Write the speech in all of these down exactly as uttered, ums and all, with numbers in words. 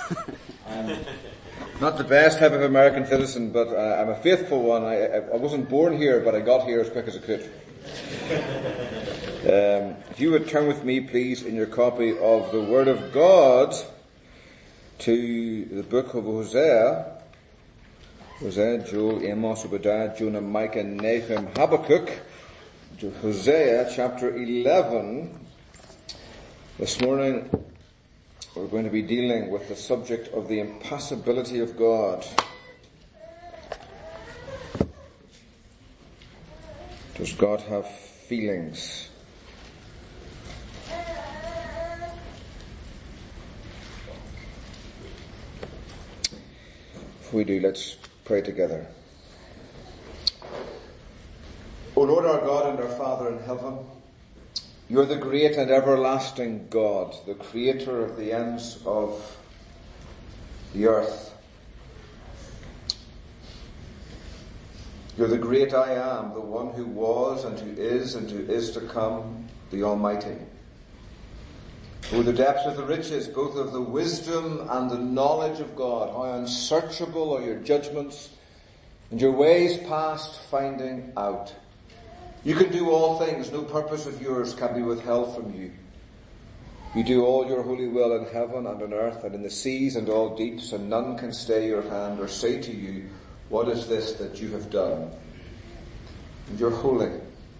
I'm not the best type of American citizen, but uh, I'm a faithful one. I, I wasn't born here, but I got here as quick as I could. Um, if you would turn with me, please, in your copy of the Word of God to the book of Hosea. Hosea, Joel, Amos, Obadiah, Jonah, Micah, Nahum, Habakkuk. Hosea chapter eleven. This morning we're going to be dealing with the subject of the impassibility of God. Does God have feelings? If we do, let's pray together. O Lord our God and our Father in heaven, you are the great and everlasting God, the creator of the ends of the earth. You're the great I am, the one who was and who is and who is to come, the Almighty. O the depths of the riches, both of the wisdom and the knowledge of God, how unsearchable are your judgments and your ways past finding out. You can do all things, no purpose of yours can be withheld from you. You do all your holy will in heaven and on earth and in the seas and all deeps, and none can stay your hand or say to you, what is this that you have done? And you're holy.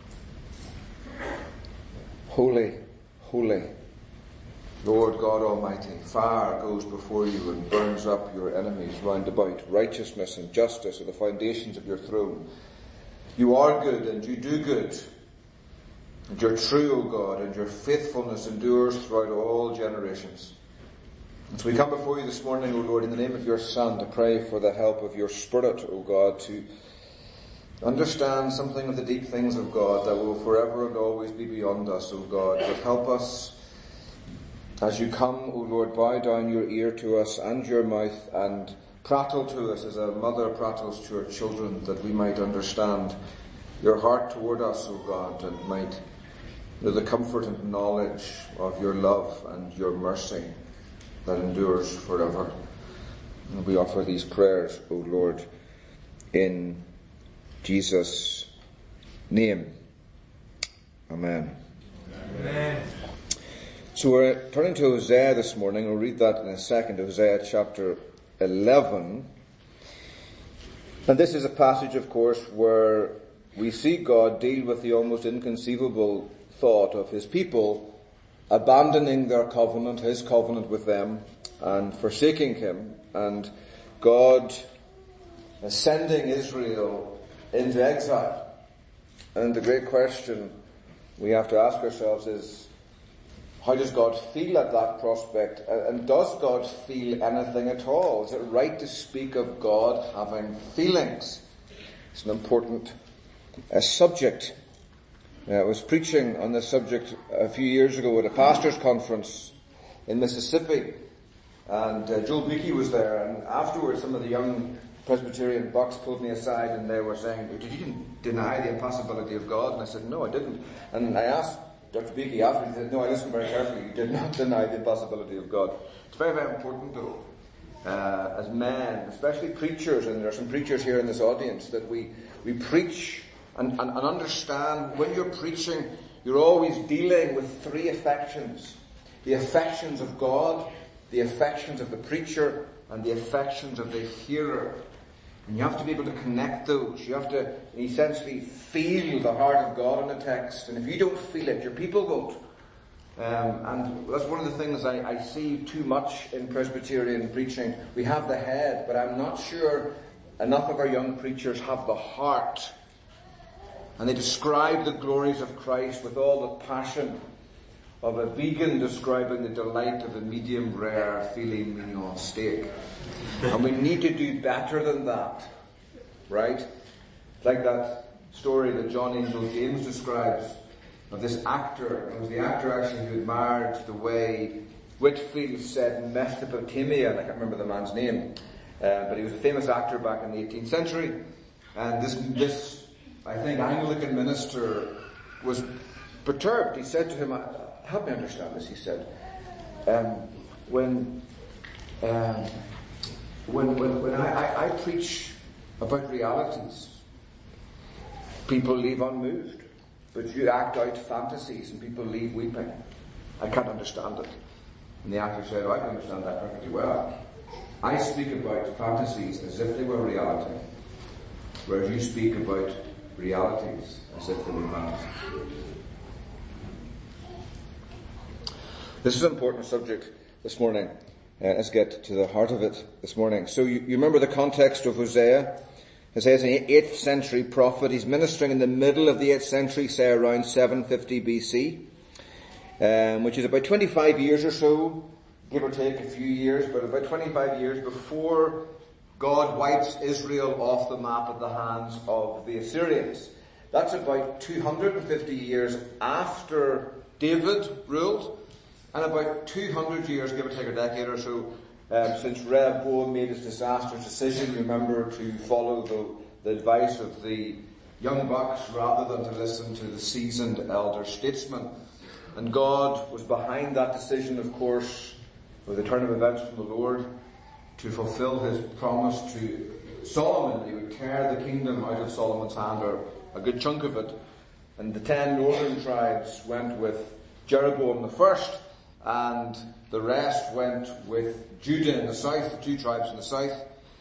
Holy, holy, Lord God Almighty. Fire goes before you and burns up your enemies round about. Righteousness and justice are the foundations of your throne. You are good and you do good. And you're true, O God, and your faithfulness endures throughout all generations. And so we come before you this morning, O Lord, in the name of your Son, to pray for the help of your Spirit, O God, to understand something of the deep things of God that will forever and always be beyond us, O God. But help us as you come, O Lord, bow down your ear to us and your mouth and prattle to us as a mother prattles to her children, that we might understand your heart toward us, O God, and might know the comfort and knowledge of your love and your mercy that endures forever. And we offer these prayers, O Lord, in Jesus' name. Amen. Amen. So we're turning to Hosea this morning. We'll read that in a second. Hosea chapter eleven. And this is a passage, of course, where we see God deal with the almost inconceivable thought of his people abandoning their covenant, his covenant with them, and forsaking him, and God sending Israel into exile. And the great question we have to ask ourselves is, how does God feel at that prospect? And does God feel anything at all? Is it right to speak of God having feelings? It's an important uh, subject. Uh, I was preaching on this subject a few years ago at a pastor's conference in Mississippi, and uh, Joel Beakey was there, and afterwards some of the young Presbyterian bucks pulled me aside and they were saying, did you deny the impossibility of God? And I said, no, I didn't. And I asked Doctor Beakey after, he said, no, I listened very carefully. You did not deny the impossibility of God. It's very, very important, though, uh, as men, especially preachers, and there are some preachers here in this audience, that we, we preach and, and, and understand when you're preaching, you're always dealing with three affections. The affections of God, the affections of the preacher, and the affections of the hearer. And you have to be able to connect those. You have to essentially feel the heart of God in a text. And if you don't feel it, your people won't. Um, and that's one of the things I, I see too much in Presbyterian preaching. We have the head, but I'm not sure enough of our young preachers have the heart. And they describe the glories of Christ with all the passion of a vegan describing the delight of a medium rare filet mignon steak. And we need to do better than that, right? Like that story that John Angel James describes of this actor. It was the actor actually who admired the way Whitfield said Mesopotamia, and I can't remember the man's name, uh, but he was a famous actor back in the eighteenth century. And this, this, I think, Anglican minister was perturbed. He said to him, help me understand this, he said. Um, when um, when, when, when I, I, I preach about realities, people leave unmoved. But you act out fantasies and people leave weeping. I can't understand it. And the actor said, oh, I can understand that perfectly well. I speak about fantasies as if they were reality, whereas you speak about realities as if they were fantasy. This is an important subject this morning. Uh, let's get to the heart of it this morning. So you, you remember the context of Hosea? Hosea is an eighth century prophet. He's ministering in the middle of the eighth century, say around seven fifty B C, um, which is about twenty-five years or so, give or take a few years, but about twenty-five years before God wipes Israel off the map at the hands of the Assyrians. That's about two hundred fifty years after David ruled, and about two hundred years, give or take a decade or so, Um, since Rehoboam made his disastrous decision, remember, to follow the, the advice of the young bucks rather than to listen to the seasoned elder statesmen. And God was behind that decision, of course, with the turn of events from the Lord, to fulfill his promise to Solomon. He would tear the kingdom out of Solomon's hand, or a good chunk of it. And the ten northern tribes went with Jeroboam the first, and the rest went with Judah in the south, the two tribes in the south.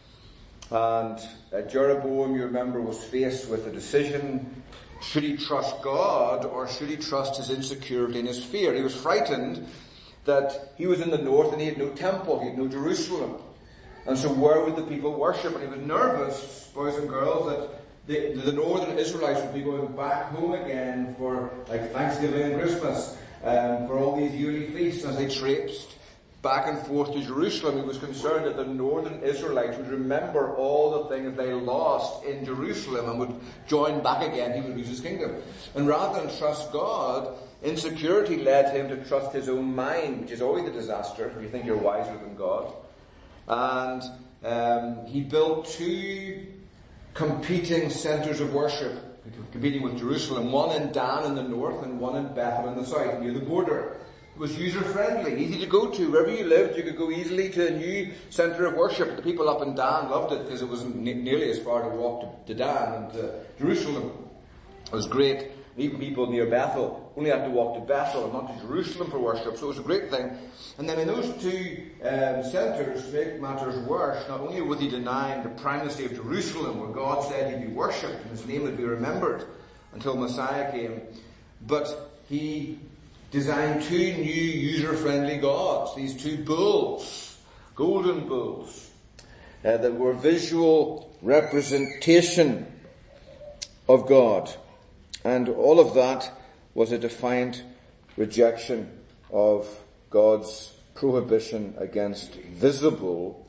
And uh, Jeroboam, you remember, was faced with a decision. Should he trust God or should he trust his insecurity and his fear? He was frightened that he was in the north and he had no temple, he had no Jerusalem. And so where would the people worship? And he was nervous, boys and girls, that the, the northern Israelites would be going back home again for like Thanksgiving and Christmas. Um, for all these yearly feasts. As they traipsed back and forth to Jerusalem, he was concerned that the northern Israelites would remember all the things they lost in Jerusalem and would join back again. He would lose his kingdom. And rather than trust God, insecurity led him to trust his own mind, which is always a disaster if you think you're wiser than God. And um, he built two competing centers of worship, competing with Jerusalem, one in Dan in the north and one in Bethel in the south, near the border. It was user-friendly, easy to go to. Wherever you lived, you could go easily to a new centre of worship. The people up in Dan loved it because it wasn't ne- nearly as far to walk to, to Dan and to Jerusalem. It was great. Even people near Bethel only had to walk to Bethel and not to Jerusalem for worship, so it was a great thing. And then in those two um, centres, to make matters worse, not only was he denying the primacy of Jerusalem, where God said he'd be worshipped and his name would be remembered until Messiah came, but he designed two new user-friendly gods, these two bulls, golden bulls, uh, that were visual representation of God. And all of that was a defiant rejection of God's prohibition against visible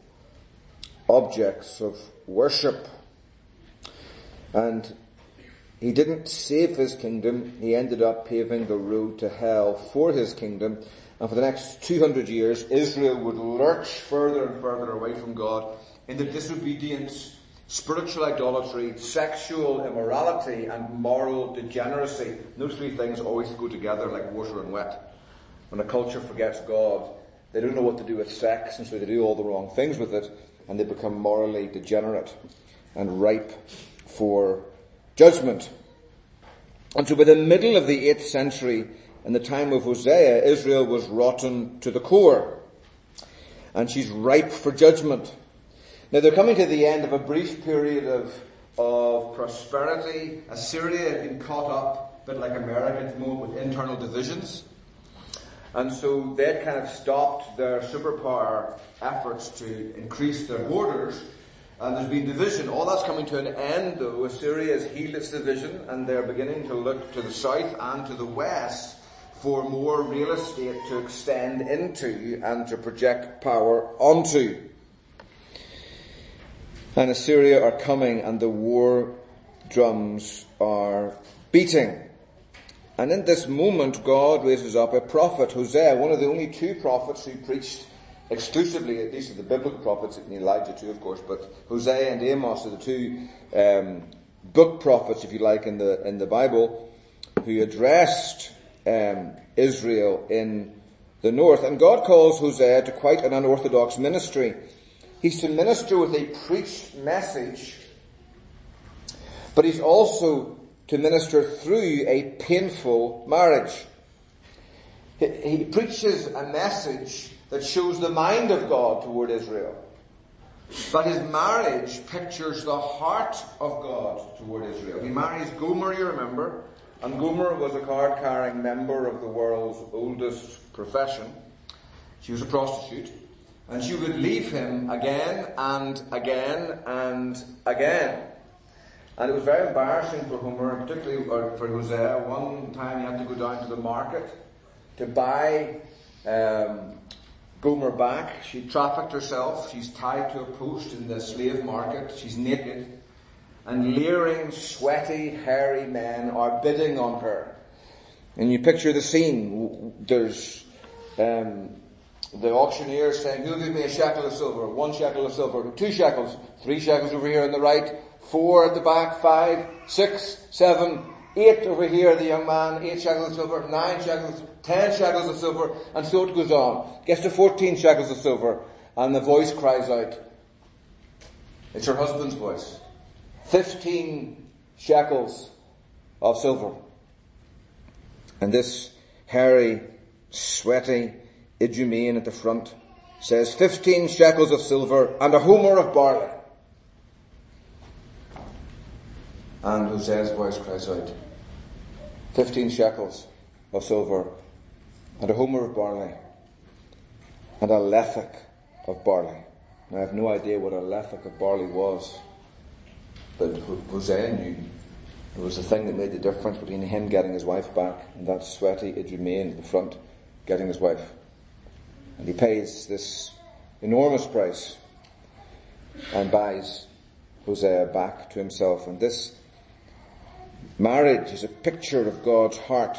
objects of worship. And he didn't save his kingdom. He ended up paving the road to hell for his kingdom. And for the next two hundred years, Israel would lurch further and further away from God into disobedience, spiritual idolatry, sexual immorality, and moral degeneracy. Those three things always go together like water and wet. When a culture forgets God, they don't know what to do with sex, and so they do all the wrong things with it, and they become morally degenerate and ripe for judgment. And so by the middle of the eighth century, in the time of Hosea, Israel was rotten to the core, and she's ripe for judgment. Now they're coming to the end of a brief period of, of prosperity. Assyria had been caught up, a bit like America at the moment, with internal divisions. And so they'd kind of stopped their superpower efforts to increase their borders. And there's been division. All that's coming to an end, though. Assyria has healed its division, and they're beginning to look to the south and to the west for more real estate to extend into and to project power onto. And Assyria are coming, and the war drums are beating. And in this moment, God raises up a prophet, Hosea, one of the only two prophets who preached exclusively, at least of the biblical prophets, and Elijah too, of course, but Hosea and Amos are the two um, book prophets, if you like, in the in the Bible, who addressed um, Israel in the north. And God calls Hosea to quite an unorthodox ministry. He's to minister with a preached message, but he's also to minister through a painful marriage. He, he preaches a message that shows the mind of God toward Israel. But his marriage pictures the heart of God toward Israel. He marries Gomer, you remember, and Gomer was a card-carrying member of the world's oldest profession. She was a prostitute, and she would leave him again and again and again. And it was very embarrassing for Homer, particularly for Hosea. One time he had to go down to the market to buy um, Gomer back. She trafficked herself. She's tied to a post in the slave market. She's naked. And leering, sweaty, hairy men are bidding on her. And you picture the scene. There's um, the auctioneer saying, "Who'll give me a shekel of silver? One shekel of silver. Two shekels. Three shekels over here on the right. Four at the back. Five. Six. Seven. Eight over here, the young man. Eight shekels of silver. Nine shekels. Ten shekels of silver. And so it goes on. Gets to fourteen shekels of silver. And the voice cries out. It's her husband's voice. Fifteen shekels of silver. And this hairy, sweaty Idumean at the front says, fifteen shekels of silver and a homer of barley. And Hosea's voice cries out, fifteen shekels of silver and a homer of barley and a lethek of barley. Now I have no idea what a lethek of barley was, but Hosea knew. It was the thing that made the difference between him getting his wife back and that sweaty Idumean at the front getting his wife. And he pays this enormous price and buys Hosea back to himself. And this marriage is a picture of God's heart.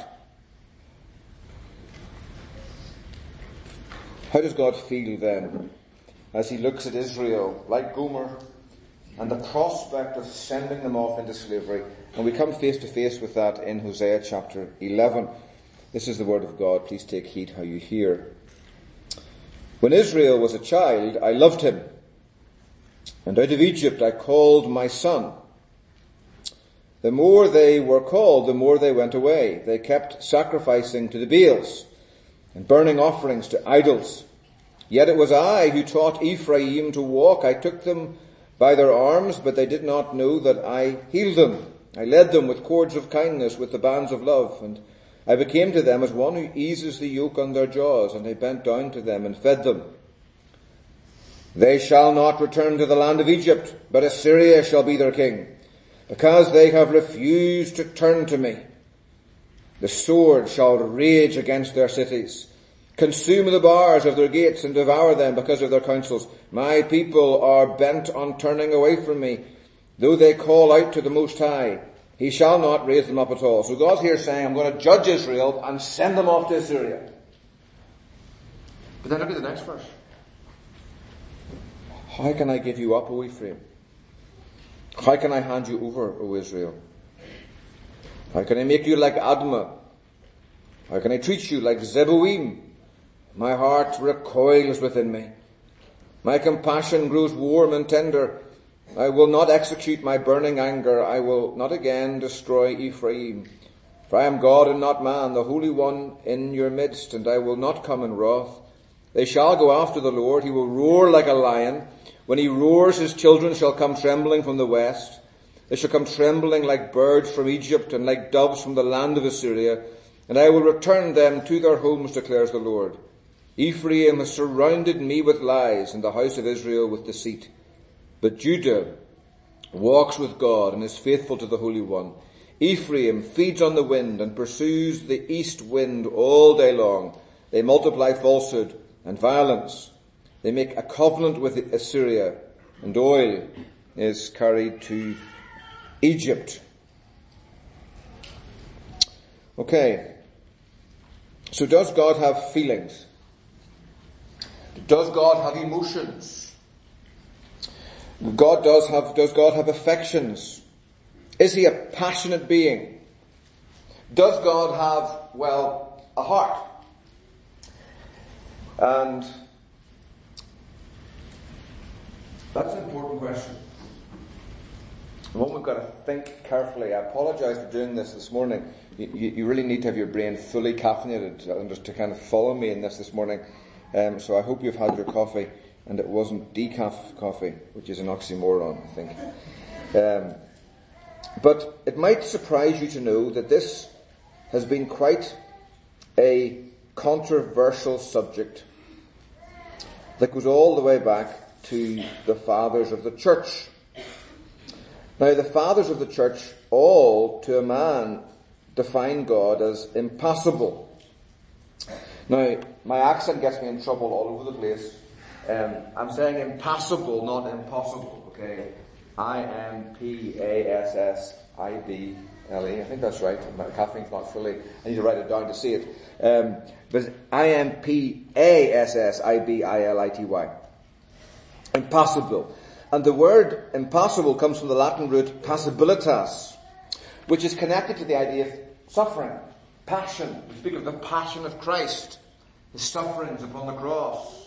How does God feel then as he looks at Israel like Gomer and the prospect of sending them off into slavery? And we come face to face with that in Hosea chapter eleven. This is the word of God. Please take heed how you hear. When Israel was a child, I loved him, and out of Egypt I called my son. The more they were called, the more they went away. They kept sacrificing to the Baals and burning offerings to idols. Yet it was I who taught Ephraim to walk. I took them by their arms, but they did not know that I healed them. I led them with cords of kindness, with the bands of love, and I became to them as one who eases the yoke on their jaws, and I bent down to them and fed them. They shall not return to the land of Egypt, but Assyria shall be their king, because they have refused to turn to me. The sword shall rage against their cities, consume the bars of their gates, and devour them because of their counsels. My people are bent on turning away from me. Though they call out to the Most High, he shall not raise them up at all. So God's here saying, I'm going to judge Israel and send them off to Assyria. But then look at the next verse. How can I give you up, O Ephraim? How can I hand you over, O Israel? How can I make you like Admah? How can I treat you like Zeboim? My heart recoils within me. My compassion grows warm and tender. I will not execute my burning anger. I will not again destroy Ephraim. For I am God and not man, the Holy One in your midst, and I will not come in wrath. They shall go after the Lord. He will roar like a lion. When he roars, his children shall come trembling from the west. They shall come trembling like birds from Egypt and like doves from the land of Assyria. And I will return them to their homes, declares the Lord. Ephraim has surrounded me with lies, and the house of Israel with deceit. But Judah walks with God and is faithful to the Holy One. Ephraim feeds on the wind and pursues the east wind all day long. They multiply falsehood and violence. They make a covenant with Assyria, and oil is carried to Egypt. Okay. So does God have feelings? Does God have emotions? God does have, does God have affections? Is he a passionate being? Does God have, well, a heart? And that's an important question. One we've got to think carefully. I apologise for doing this this morning. You, you really need to have your brain fully caffeinated and just to kind of follow me in this this morning. Um, so I hope you've had your coffee and it wasn't decaf coffee, which is an oxymoron, I think. Um, but it might surprise you to know that this has been quite a controversial subject that goes all the way back to the fathers of the church. Now, the fathers of the church all, to a man, define God as impassible. Now, my accent gets me in trouble all over the place. Um, I'm saying impassible, not impossible, okay? I M P A S S I B L E. I think that's right. My caffeine's not fully. I need to write it down to see it. Um, but I M P A S S I B I L I T Y. Impassible. And the word impassible comes from the Latin root passibilitas, which is connected to the idea of suffering, passion. We speak of the passion of Christ, his sufferings upon the cross.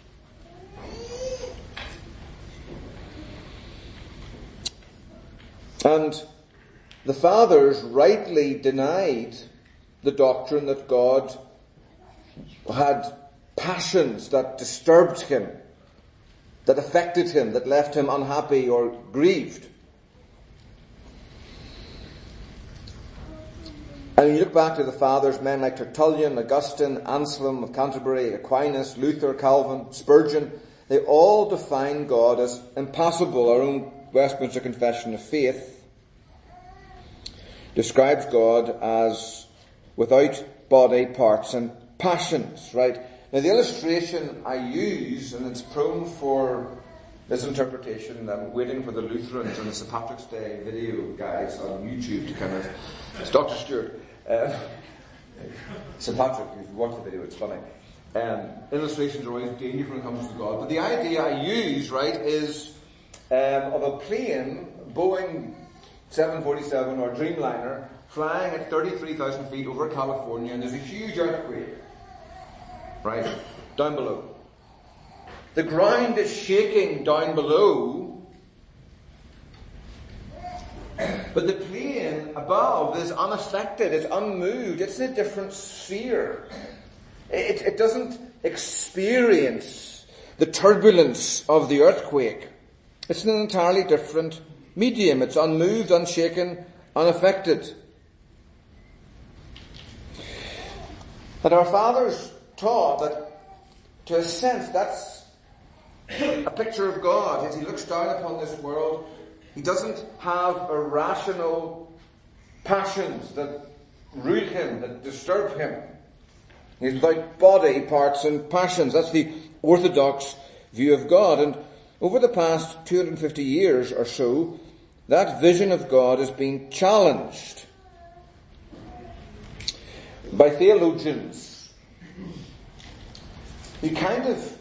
And the fathers rightly denied the doctrine that God had passions that disturbed him, that affected him, that left him unhappy or grieved. And when you look back to the fathers, men like Tertullian, Augustine, Anselm of Canterbury, Aquinas, Luther, Calvin, Spurgeon, they all define God as impassible. Our own Westminster Confession of Faith describes God as without body, parts and passions, right? Now the illustration I use, and it's prone for misinterpretation, I'm waiting for the Lutherans and the Saint Patrick's Day video guys on YouTube to kind of, it's Doctor Stewart, uh, Saint Patrick, if you watch the video, it's funny. Um, illustrations are always dangerous when it comes to God, but the idea I use, right, is um, of a plane, Boeing seven forty-seven or Dreamliner, flying at thirty-three thousand feet over California, and there's a huge earthquake. Right, down below. The ground is shaking down below, but the plane above is unaffected, it's unmoved, it's in a different sphere. It, it doesn't experience the turbulence of the earthquake. It's in an entirely different medium. It's unmoved, unshaken, unaffected. And our fathers taught that, to a sense, that's a picture of God. As he looks down upon this world, he doesn't have irrational passions that rule him, that disturb him. He's without body, parts and passions. That's the orthodox view of God. And over the past two hundred fifty years or so, that vision of God has been challenged by theologians. You kind of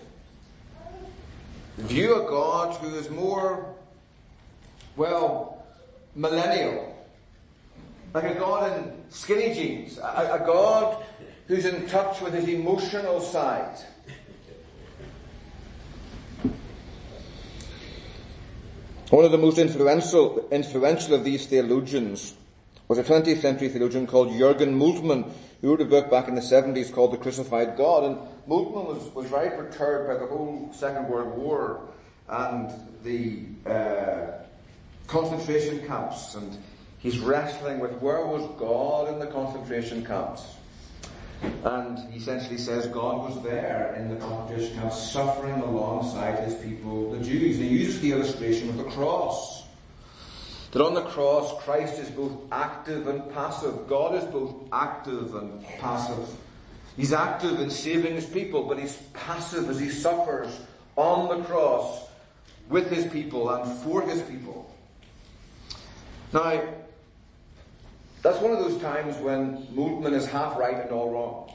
view a God who is more, well, millennial. Like a God in skinny jeans. A, a God who's in touch with his emotional side. One of the most influential, influential of these theologians was a twentieth century theologian called Jürgen Moltmann, who wrote a book back in the seventies called The Crucified God. And Moltmann was, was very perturbed by the whole Second World War and the uh, concentration camps. And he's wrestling with where was God in the concentration camps. And he essentially says God was there in the concentration camps, suffering alongside his people, the Jews. And he uses the illustration of the cross. That on the cross, Christ is both active and passive. God is both active and passive. He's active in saving his people, but he's passive as he suffers on the cross with his people and for his people. Now, that's one of those times when Moltmann is half right and all wrong.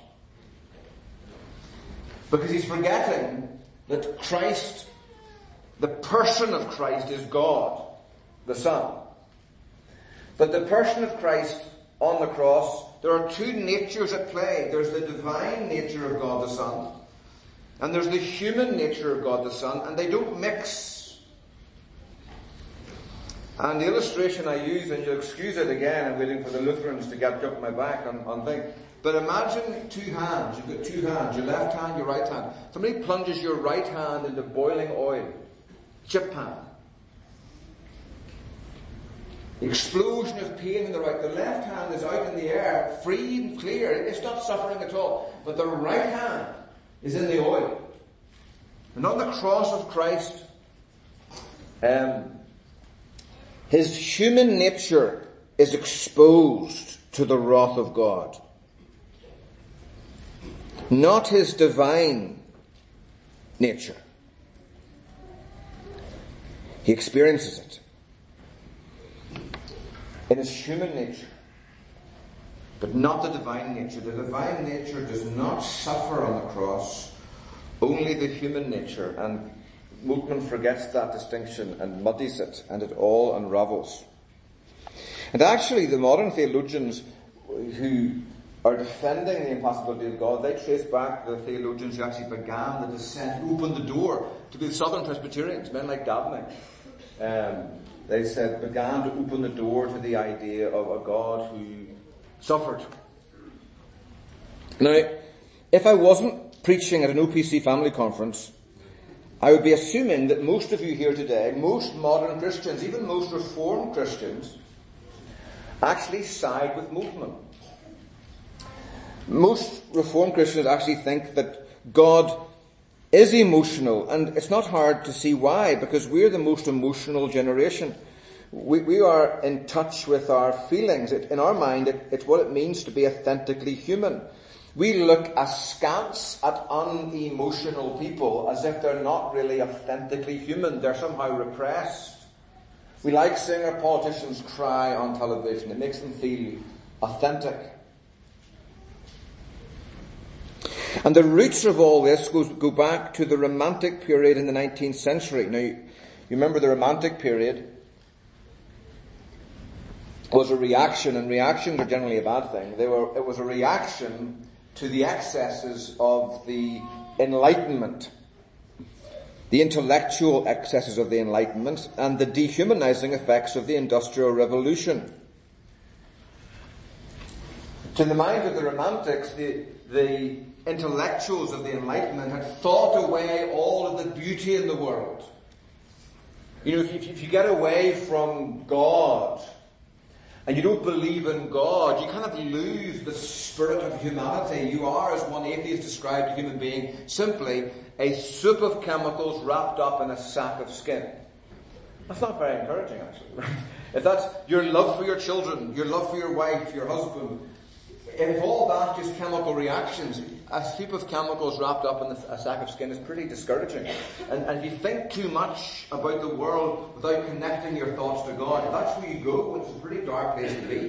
Because he's forgetting that Christ, the person of Christ, is God, the Son. But the person of Christ on the cross, there are two natures at play. There's the divine nature of God the Son, And there's the human nature of God the Son, and they don't mix. And the illustration I use, and you'll excuse it again, I'm waiting for the Lutherans to get up my back on, on thing. But imagine two hands. You've got two hands, your left hand, your right hand. Somebody plunges your right hand into boiling oil. Chip pan. The explosion of pain in the right. The left hand is out in the air, free and clear. It's not suffering at all. But the right hand is in the oil. And on the cross of Christ, um, his human nature is exposed to the wrath of God. Not his divine nature. He experiences it in his human nature, but not the divine nature. The divine nature does not suffer on the cross, only the human nature. And Moltmann forgets that distinction and muddies it, and it all unravels. And actually, the modern theologians who are defending the impossibility of God, they trace back the theologians who actually began the descent, who opened the door to the Southern Presbyterians, men like Dabney. Um, they said, began to open the door to the idea of a God who suffered. Now, if I wasn't preaching at an O P C family conference, I would be assuming that most of you here today, most modern Christians, even most Reformed Christians, actually side with Moltmann. Most Reformed Christians actually think that God is emotional, and it's not hard to see why, because we're the most emotional generation. We, we are in touch with our feelings. It, in our mind, it, it's what it means to be authentically human. We look askance at unemotional people as if they're not really authentically human. They're somehow repressed. We like seeing our politicians cry on television. It makes them feel authentic. And the roots of all this goes, go back to the Romantic period in the nineteenth century. Now, you, you remember the Romantic period was a reaction, and reactions are generally a bad thing. They were, it was a reaction to the excesses of the Enlightenment, the intellectual excesses of the Enlightenment, and the dehumanizing effects of the Industrial Revolution. To the minds of the Romantics, the, the intellectuals of the Enlightenment had thought away all of the beauty in the world. You know, if you, if you get away from God, and you don't believe in God, you kind of lose the spirit of humanity. You are, as one atheist described a human being, simply a soup of chemicals wrapped up in a sack of skin. That's not very encouraging, actually. If that's your love for your children, your love for your wife, your husband, if all that just chemical reactions, a soup of chemicals wrapped up in a sack of skin is pretty discouraging. And, and if you think too much about the world without connecting your thoughts to God, that's where you go. It's a pretty dark place to be.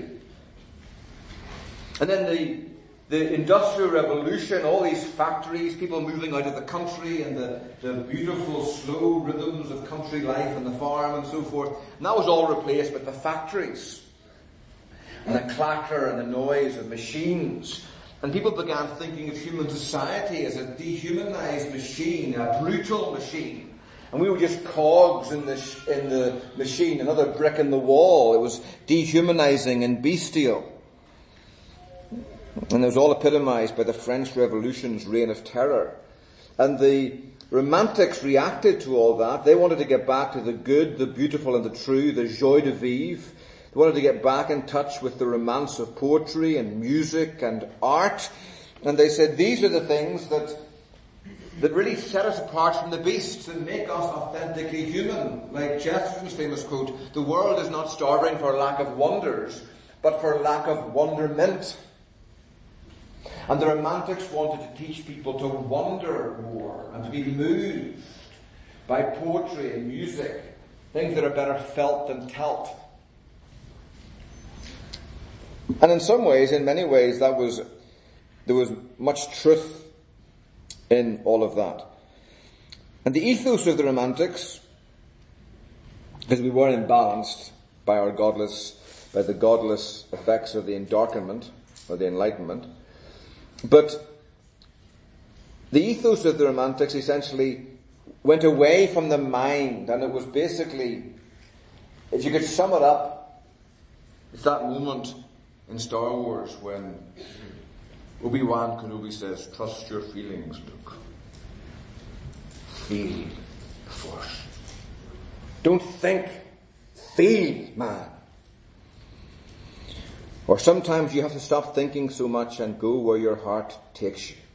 And then the, the Industrial Revolution, all these factories, people moving out of the country, and the, the beautiful slow rhythms of country life and the farm and so forth. And that was all replaced with the factories. And the clatter and the noise of machines. And people began thinking of human society as a dehumanized machine, a brutal machine. And we were just cogs in the, sh- in the machine, another brick in the wall. It was dehumanizing and bestial. And it was all epitomized by the French Revolution's reign of terror. And the Romantics reacted to all that. They wanted to get back to the good, the beautiful and the true, the joie de vivre. They wanted to get back in touch with the romance of poetry and music and art. And they said these are the things that that really set us apart from the beasts and make us authentically human. Like Chesterton's famous quote, the world is not starving for lack of wonders, but for lack of wonderment. And the Romantics wanted to teach people to wonder more and to be moved by poetry and music, things that are better felt than telt. And in some ways, in many ways, that was, there was much truth in all of that. And the ethos of the Romantics, because we were imbalanced by our godless, by the godless effects of the Endarkenment, or the Enlightenment, but The ethos of the Romantics essentially went away from the mind, and it was basically, if you could sum it up, it's that moment in Star Wars when Obi-Wan Kenobi says, "Trust your feelings, Luke. Feel the Force. Don't think, feel, man." Or sometimes you have to stop thinking so much and go where your heart takes you.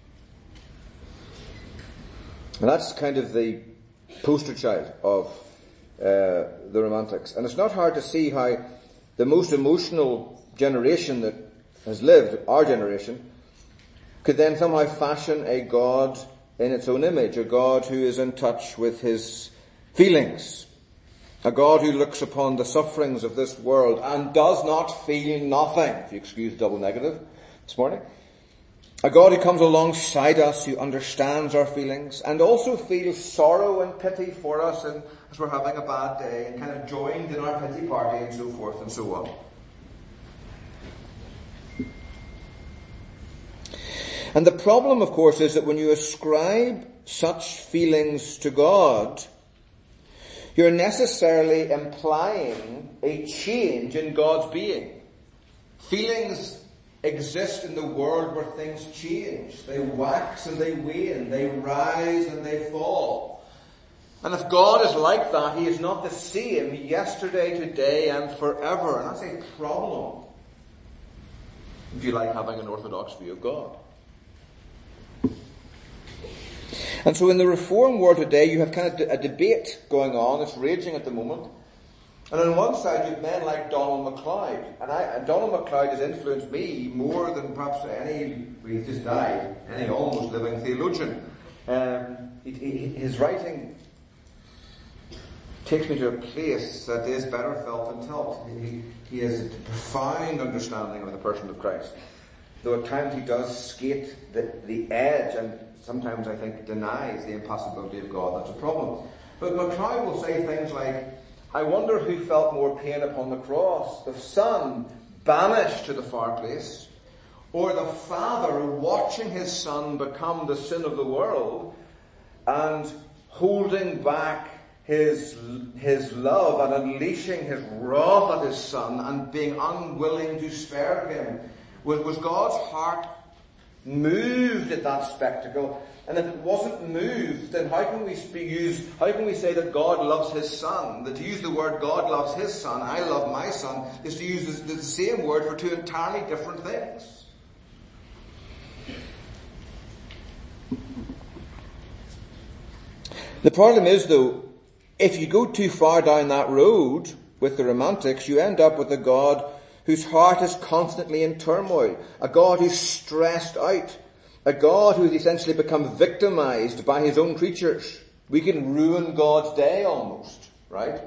And that's kind of the poster child of uh, the Romantics. And it's not hard to see how the most emotional generation that has lived, our generation, could then somehow fashion a God in its own image, a God who is in touch with his feelings, a God who looks upon the sufferings of this world and does not feel nothing, if you excuse the double negative this morning. A God who comes alongside us, who understands our feelings and also feels sorrow and pity for us and as we're having a bad day and kind of joined in our pity party and so forth and so on. And the problem, of course, is that when you ascribe such feelings to God, you're necessarily implying a change in God's being. Feelings exist in the world where things change. They wax and they wane. They rise and they fall. And if God is like that, he is not the same yesterday, today, and forever. And that's a problem, if you like having an orthodox view of God. And so in the Reform world today, you have kind of a debate going on. It's raging at the moment. And on one side, you have men like Donald MacLeod. And, I, and Donald MacLeod has influenced me more than perhaps any, he's just died, any almost living theologian. Um, he, he, his writing takes me to a place that is better felt than taught. He, he has a profound understanding of the person of Christ. Though at times he does skate the, the edge and sometimes I think denies the impossibility of God. That's a problem. But MacLeod will say things like, "I wonder who felt more pain upon the cross, the Son banished to the far place, or the Father watching his Son become the sin of the world and holding back his, his love and unleashing his wrath at his Son and being unwilling to spare him." Was, was God's heart moved at that spectacle? And if it wasn't moved, then how can we speak, use, how can we say that God loves his Son? That to use the word God loves his Son, I love my Son, is to use the, the same word for two entirely different things. The problem is, though, if you go too far down that road with the Romantics, you end up with a God whose heart is constantly in turmoil, a God who's stressed out, a God who's essentially become victimized by his own creatures. We can ruin God's day almost, right?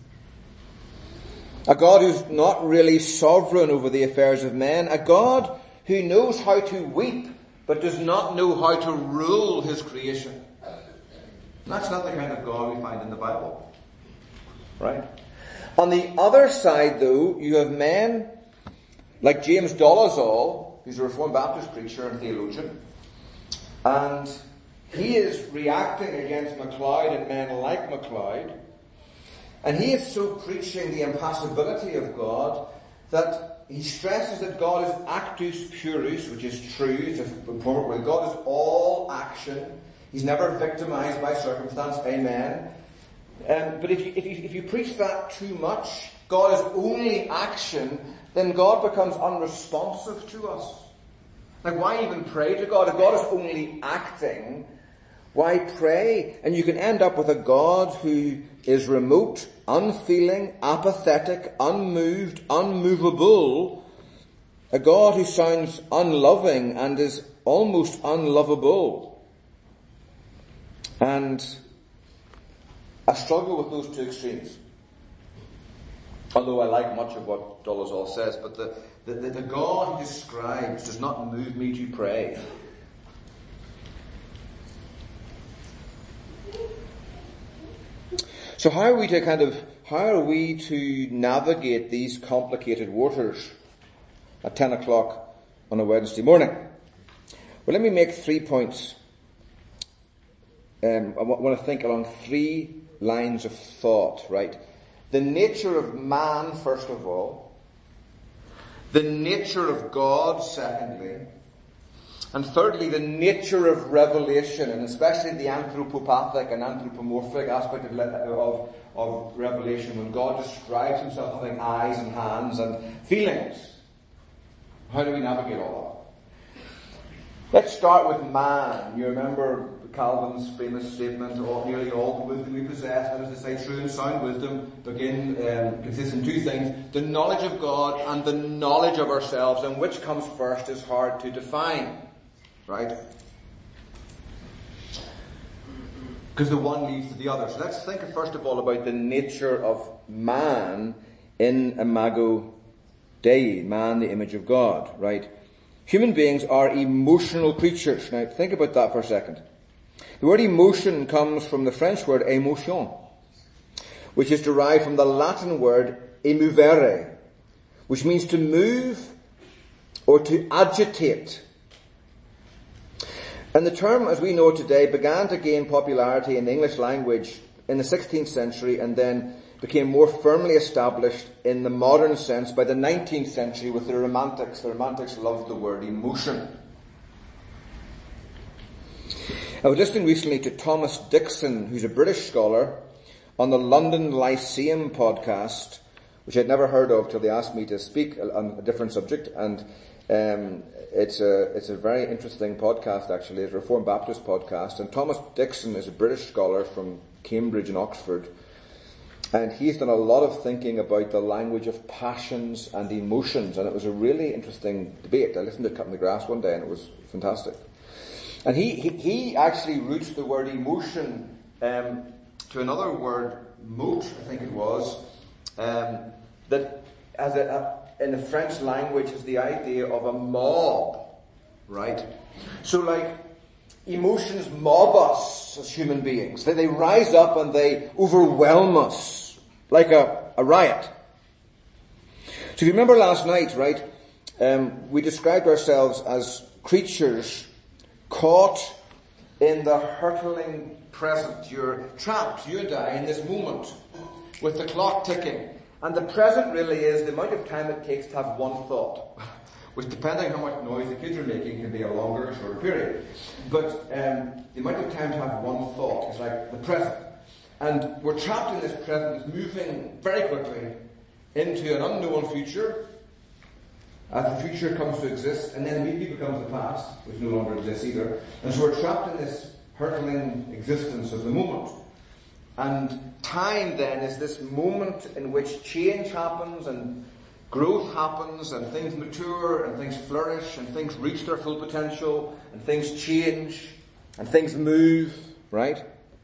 A God who's not really sovereign over the affairs of men, a God who knows how to weep but does not know how to rule his creation. And that's not the kind of God we find in the Bible, right? On the other side, though, you have men like James Dolezal, who's a Reformed Baptist preacher and theologian, and he is reacting against MacLeod and men like MacLeod, and he is so preaching the impassibility of God that he stresses that God is actus purus, which is true, it's important word. God is all action. He's never victimized by circumstance. Amen. Um, but if you, if, you, if you preach that too much, God is only action, then God becomes unresponsive to us. Like, why even pray to God? If God is only acting, why pray? And you can end up with a God who is remote, unfeeling, apathetic, unmoved, unmovable. A God who sounds unloving and is almost unlovable. And I struggle with those two extremes. Although I like much of what Dolezal says, but the, the, the, the God he describes does not move me to pray. So how are we to kind of, how are we to navigate these complicated waters at ten o'clock on a Wednesday morning? Well, let me make three points um, I want to think along three lines of thought, right? The nature of man, first of all. The nature of God, secondly. And thirdly, the nature of revelation, and especially the anthropopathic and anthropomorphic aspect of, of, of revelation, when God describes himself having eyes and hands and feelings. How do we navigate all that? Let's start with man. You remember Calvin's famous statement, oh, nearly all the wisdom we possess, that is to say, true and sound wisdom, begin, um, consists in two things, the knowledge of God and the knowledge of ourselves, and which comes first is hard to define. Right? Because the one leads to the other. So let's think first of all about the nature of man in Imago Dei, man, the image of God, right? Human beings are emotional creatures. Now think about that for a second. The word emotion comes from the French word émotion, which is derived from the Latin word emovere, which means to move or to agitate. And the term, as we know it today, began to gain popularity in the English language in the sixteenth century and then became more firmly established in the modern sense by the nineteenth century with the Romantics. The Romantics loved the word emotion. I was listening recently to Thomas Dixon, who's a British scholar, on the London Lyceum podcast, which I'd never heard of till they asked me to speak on a different subject, and um, it's a it's a very interesting podcast actually. It's a Reformed Baptist podcast, and Thomas Dixon is a British scholar from Cambridge and Oxford, and he's done a lot of thinking about the language of passions and emotions, and it was a really interesting debate. I listened to Cutting the Grass one day, and it was fantastic. And he, he, he actually roots the word emotion um, to another word, mote, I think it was, um, that as a, a, in the French language is the idea of a mob, right? So like, emotions mob us as human beings. They, they rise up and they overwhelm us like a, a riot. So if you remember last night, right, um, we described ourselves as creatures caught in the hurtling present. You're trapped, you and I, in this moment with the clock ticking. And the present really is the amount of time it takes to have one thought, which depending on how much noise the kids are making can be a longer or shorter period. But um, the amount of time to have one thought is like the present. And we're trapped in this present that's moving very quickly into an unknown future, as the future comes to exist, and then immediately becomes the past, which no longer exists either. And so we're trapped in this hurtling existence of the moment. And time then is this moment in which change happens and growth happens and things mature and things flourish and things reach their full potential and things change and things move, right?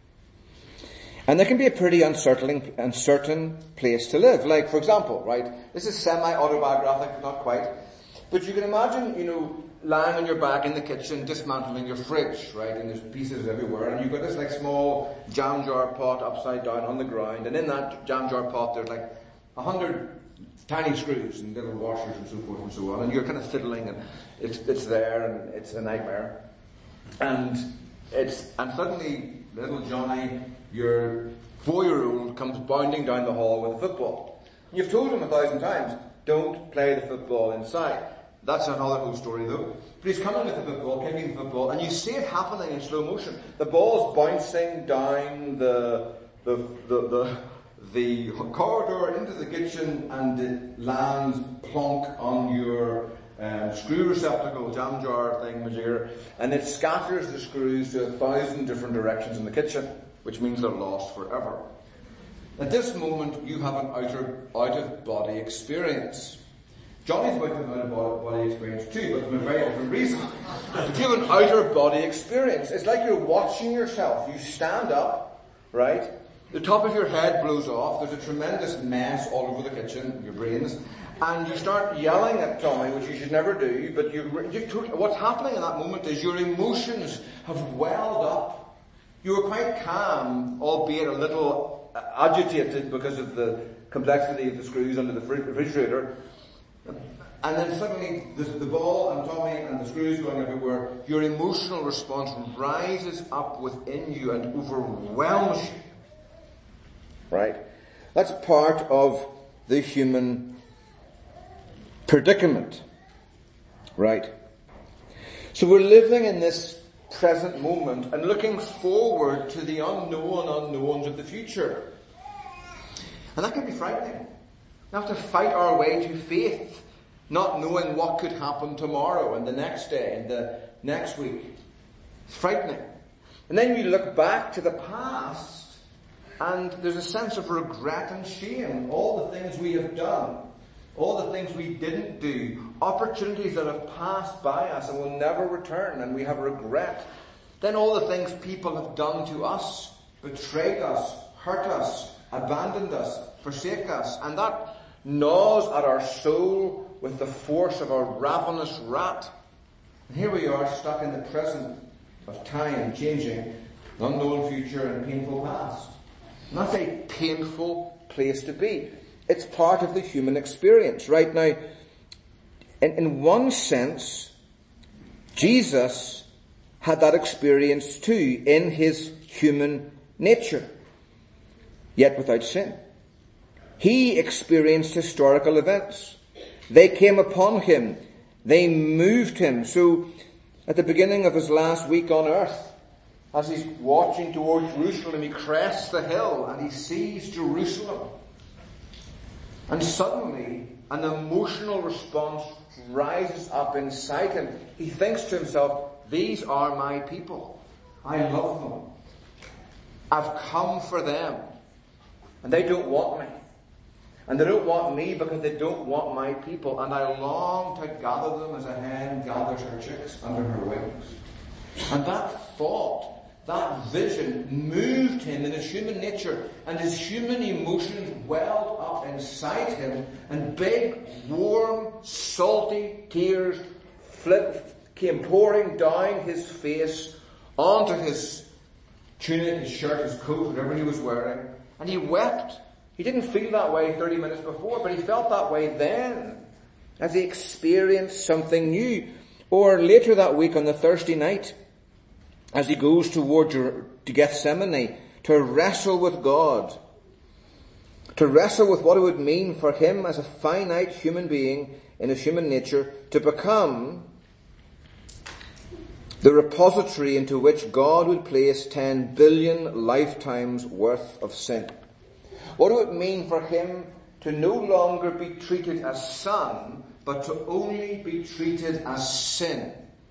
And there can be a pretty uncertain, uncertain place to live. Like, for example, right, this is semi-autobiographic, not quite, but you can imagine, you know, lying on your back in the kitchen, dismantling your fridge, right, and there's pieces everywhere, and you've got this, like, small jam jar pot upside down on the ground, and in that jam jar pot there's, like, a hundred tiny screws and little washers and so forth and so on, and you're kind of fiddling, and it's, it's there, and it's a nightmare. And it's, and suddenly, little Johnny, your four-year-old, comes bounding down the hall with a football. And you've told him a thousand times, don't play the football inside. That's another whole story though. But he's coming with the football, kicking the football, and you see it happening in slow motion. The ball's bouncing down the, the, the, the, the corridor into the kitchen, and it lands plonk on your um, screw receptacle, jam jar thing, majigger, and it scatters the screws to a thousand different directions in the kitchen, which means they're lost forever. At this moment, you have an outer, out-of-body experience. Johnny's about to have an out-of-body experience too, but for a very different reason. But you have an outer-body experience. It's like you're watching yourself. You stand up, right? The top of your head blows off. There's a tremendous mess all over the kitchen, your brains. And you start yelling at Tommy, which you should never do, but you, you, what's happening in that moment is your emotions have welled up. You were quite calm, albeit a little agitated because of the complexity of the screws under the refrigerator. and then suddenly the, the ball and Tommy and the screws going everywhere, your emotional response rises up within you and overwhelms you. Right? That's part of the human predicament. Right? So we're living in this present moment and looking forward to the unknown unknowns of the future. And that can be frightening. We have to fight our way to faith, not knowing what could happen tomorrow and the next day and the next week. It's frightening. And then you look back to the past and there's a sense of regret and shame. All the things we have done, all the things we didn't do, opportunities that have passed by us and will never return, and we have regret. Then all the things people have done to us, betrayed us, hurt us, abandoned us, forsake us, and that gnaws at our soul with the force of a ravenous rat. And here we are stuck in the present of time, changing, unknown future and painful past. And that's a painful place to be. It's part of the human experience. Right now, in, in one sense, Jesus had that experience too in his human nature, yet without sin. He experienced historical events. They came upon him. They moved him. So, at the beginning of his last week on earth, as he's watching towards Jerusalem, he crests the hill and he sees Jerusalem. And suddenly, an emotional response rises up inside him. He thinks to himself, these are my people. I love them. I've come for them. And they don't want me. And they don't want me because they don't want my people. And I long to gather them as a hen gathers her chicks under her wings. And that thought, that vision moved him in his human nature, and his human emotions welled up inside him, and big, warm, salty tears flip, came pouring down his face onto his tunic, his shirt, his coat, whatever he was wearing, and he wept. He didn't feel that way thirty minutes before, but he felt that way then, as he experienced something new. Or later that week on the Thursday night, as he goes toward to Gethsemane to wrestle with God, to wrestle with what it would mean for him as a finite human being in his human nature to become the repository into which God would place ten billion lifetimes worth of sin. What would it mean for him to no longer be treated as son, but to only be treated as sin?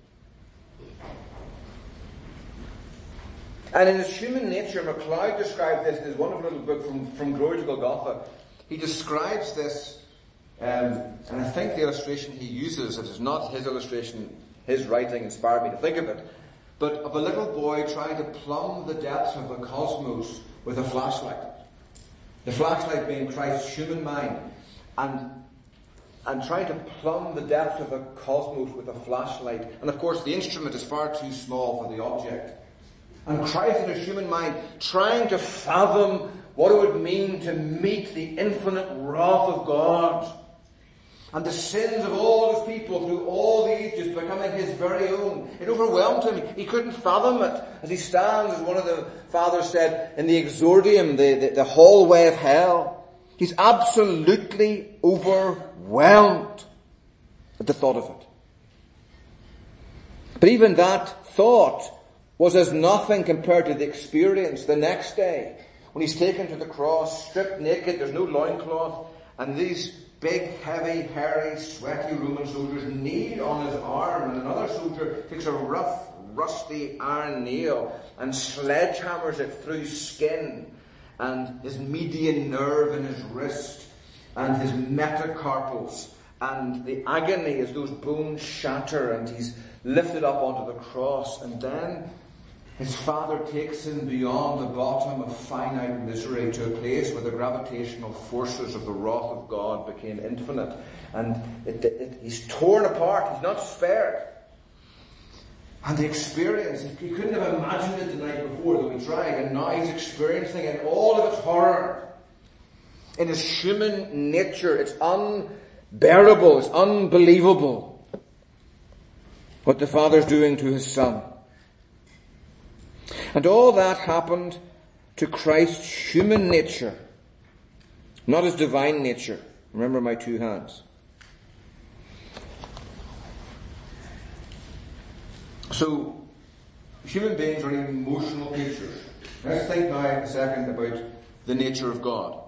And in his human nature, MacLeod described this in his wonderful little book from, from Glory to Golgotha. He describes this, um, and I think the illustration he uses, it is not his illustration, his writing inspired me to think of it, but of a little boy trying to plumb the depths of the cosmos with a flashlight. The flashlight being Christ's human mind, and and trying to plumb the depths of the cosmos with a flashlight. And of course the instrument is far too small for the object. And Christ in his human mind, trying to fathom what it would mean to meet the infinite wrath of God. And the sins of all his people through all the ages becoming his very own. It overwhelmed him. He couldn't fathom it. As he stands, as one of the fathers said, in the exordium, the, the, the hallway of hell. He's absolutely overwhelmed at the thought of it. But even that thought was as nothing compared to the experience the next day, when he's taken to the cross, stripped naked, there's no loincloth, and these big, heavy, hairy, sweaty Roman soldiers kneel on his arm, and another soldier takes a rough, rusty iron nail and sledgehammers it through skin, and his median nerve in his wrist, and his metacarpals, and the agony as those bones shatter, and he's lifted up onto the cross, and then his Father takes him beyond the bottom of finite misery to a place where the gravitational forces of the wrath of God became infinite. And it, it, it, he's torn apart. He's not spared. And the experience, he couldn't have imagined it the night before, though he tried, and now he's experiencing it, all of its horror. In his human nature, its unbearable, it's unbelievable what the Father's doing to his Son. And all that happened to Christ's human nature, not his divine nature. Remember my two hands. So, human beings are emotional creatures. Let's think now a second about the nature of God.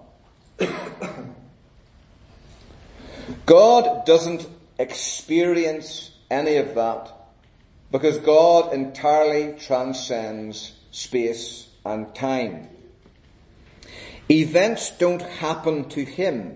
God doesn't experience any of that because God entirely transcends space and time. Events don't happen to him.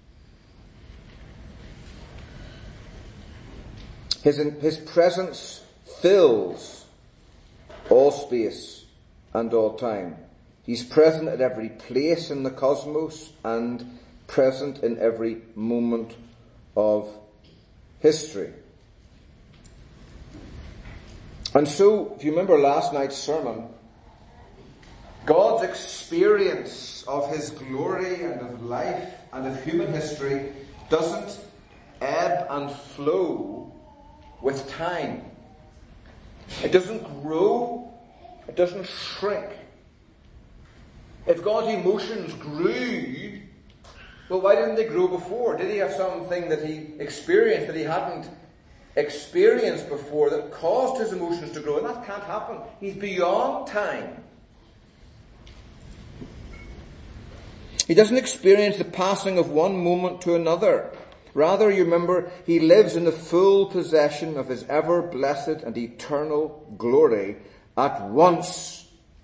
His, his presence fills all space and all time. He's present at every place in the cosmos and present in every moment of history. And so, if you remember last night's sermon, God's experience of his glory and of life and of human history doesn't ebb and flow with time. It doesn't grow. It doesn't shrink. If God's emotions grew, well, why didn't they grow before? Did he have something that he experienced that he hadn't experienced before that caused his emotions to grow? And that can't happen. He's beyond time. He doesn't experience the passing of one moment to another. Rather, you remember, he lives in the full possession of his ever-blessed and eternal glory at once.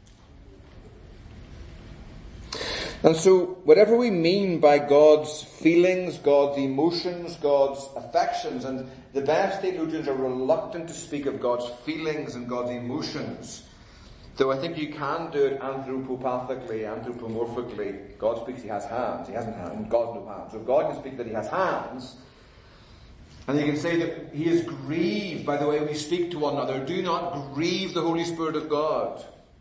And so, whatever we mean by God's feelings, God's emotions, God's affections, and the best theologians are reluctant to speak of God's feelings and God's emotions, though I think you can do it anthropopathically, anthropomorphically. God speaks, he has hands. He hasn't hands. God's no hands. So God can speak that he has hands. And you can say that he is grieved by the way we speak to one another. Do not grieve the Holy Spirit of God.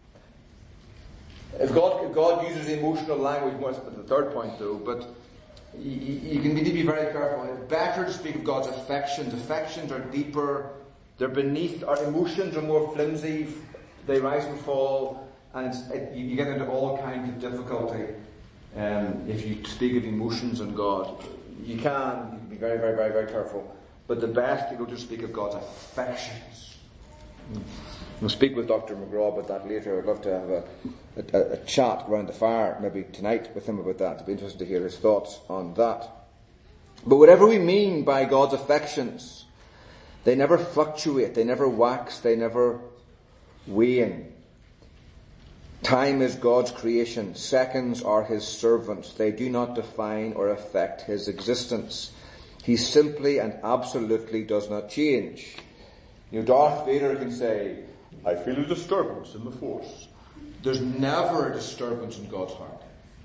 If God, if God uses emotional language, more the third point though, but you, you can need to be very careful. It's better to speak of God's affections. Affections are deeper. They're beneath. Our emotions are more flimsy. They rise and fall, and it's, it, you get into all kinds of difficulty um, if you speak of emotions and God. You can, you can be very, very, very, very careful. But the best you go to speak of God's affections. We'll speak with Doctor McGraw about that later. I'd love to have a, a, a chat around the fire, maybe tonight, with him about that. I'd be interested to hear his thoughts on that. But whatever we mean by God's affections, they never fluctuate, they never wax, they never wane. Time is God's creation. Seconds are his servants. They do not define or affect his existence. He simply and absolutely does not change. You know, Darth Vader can say, I feel a disturbance in the Force. There's never a disturbance in God's heart.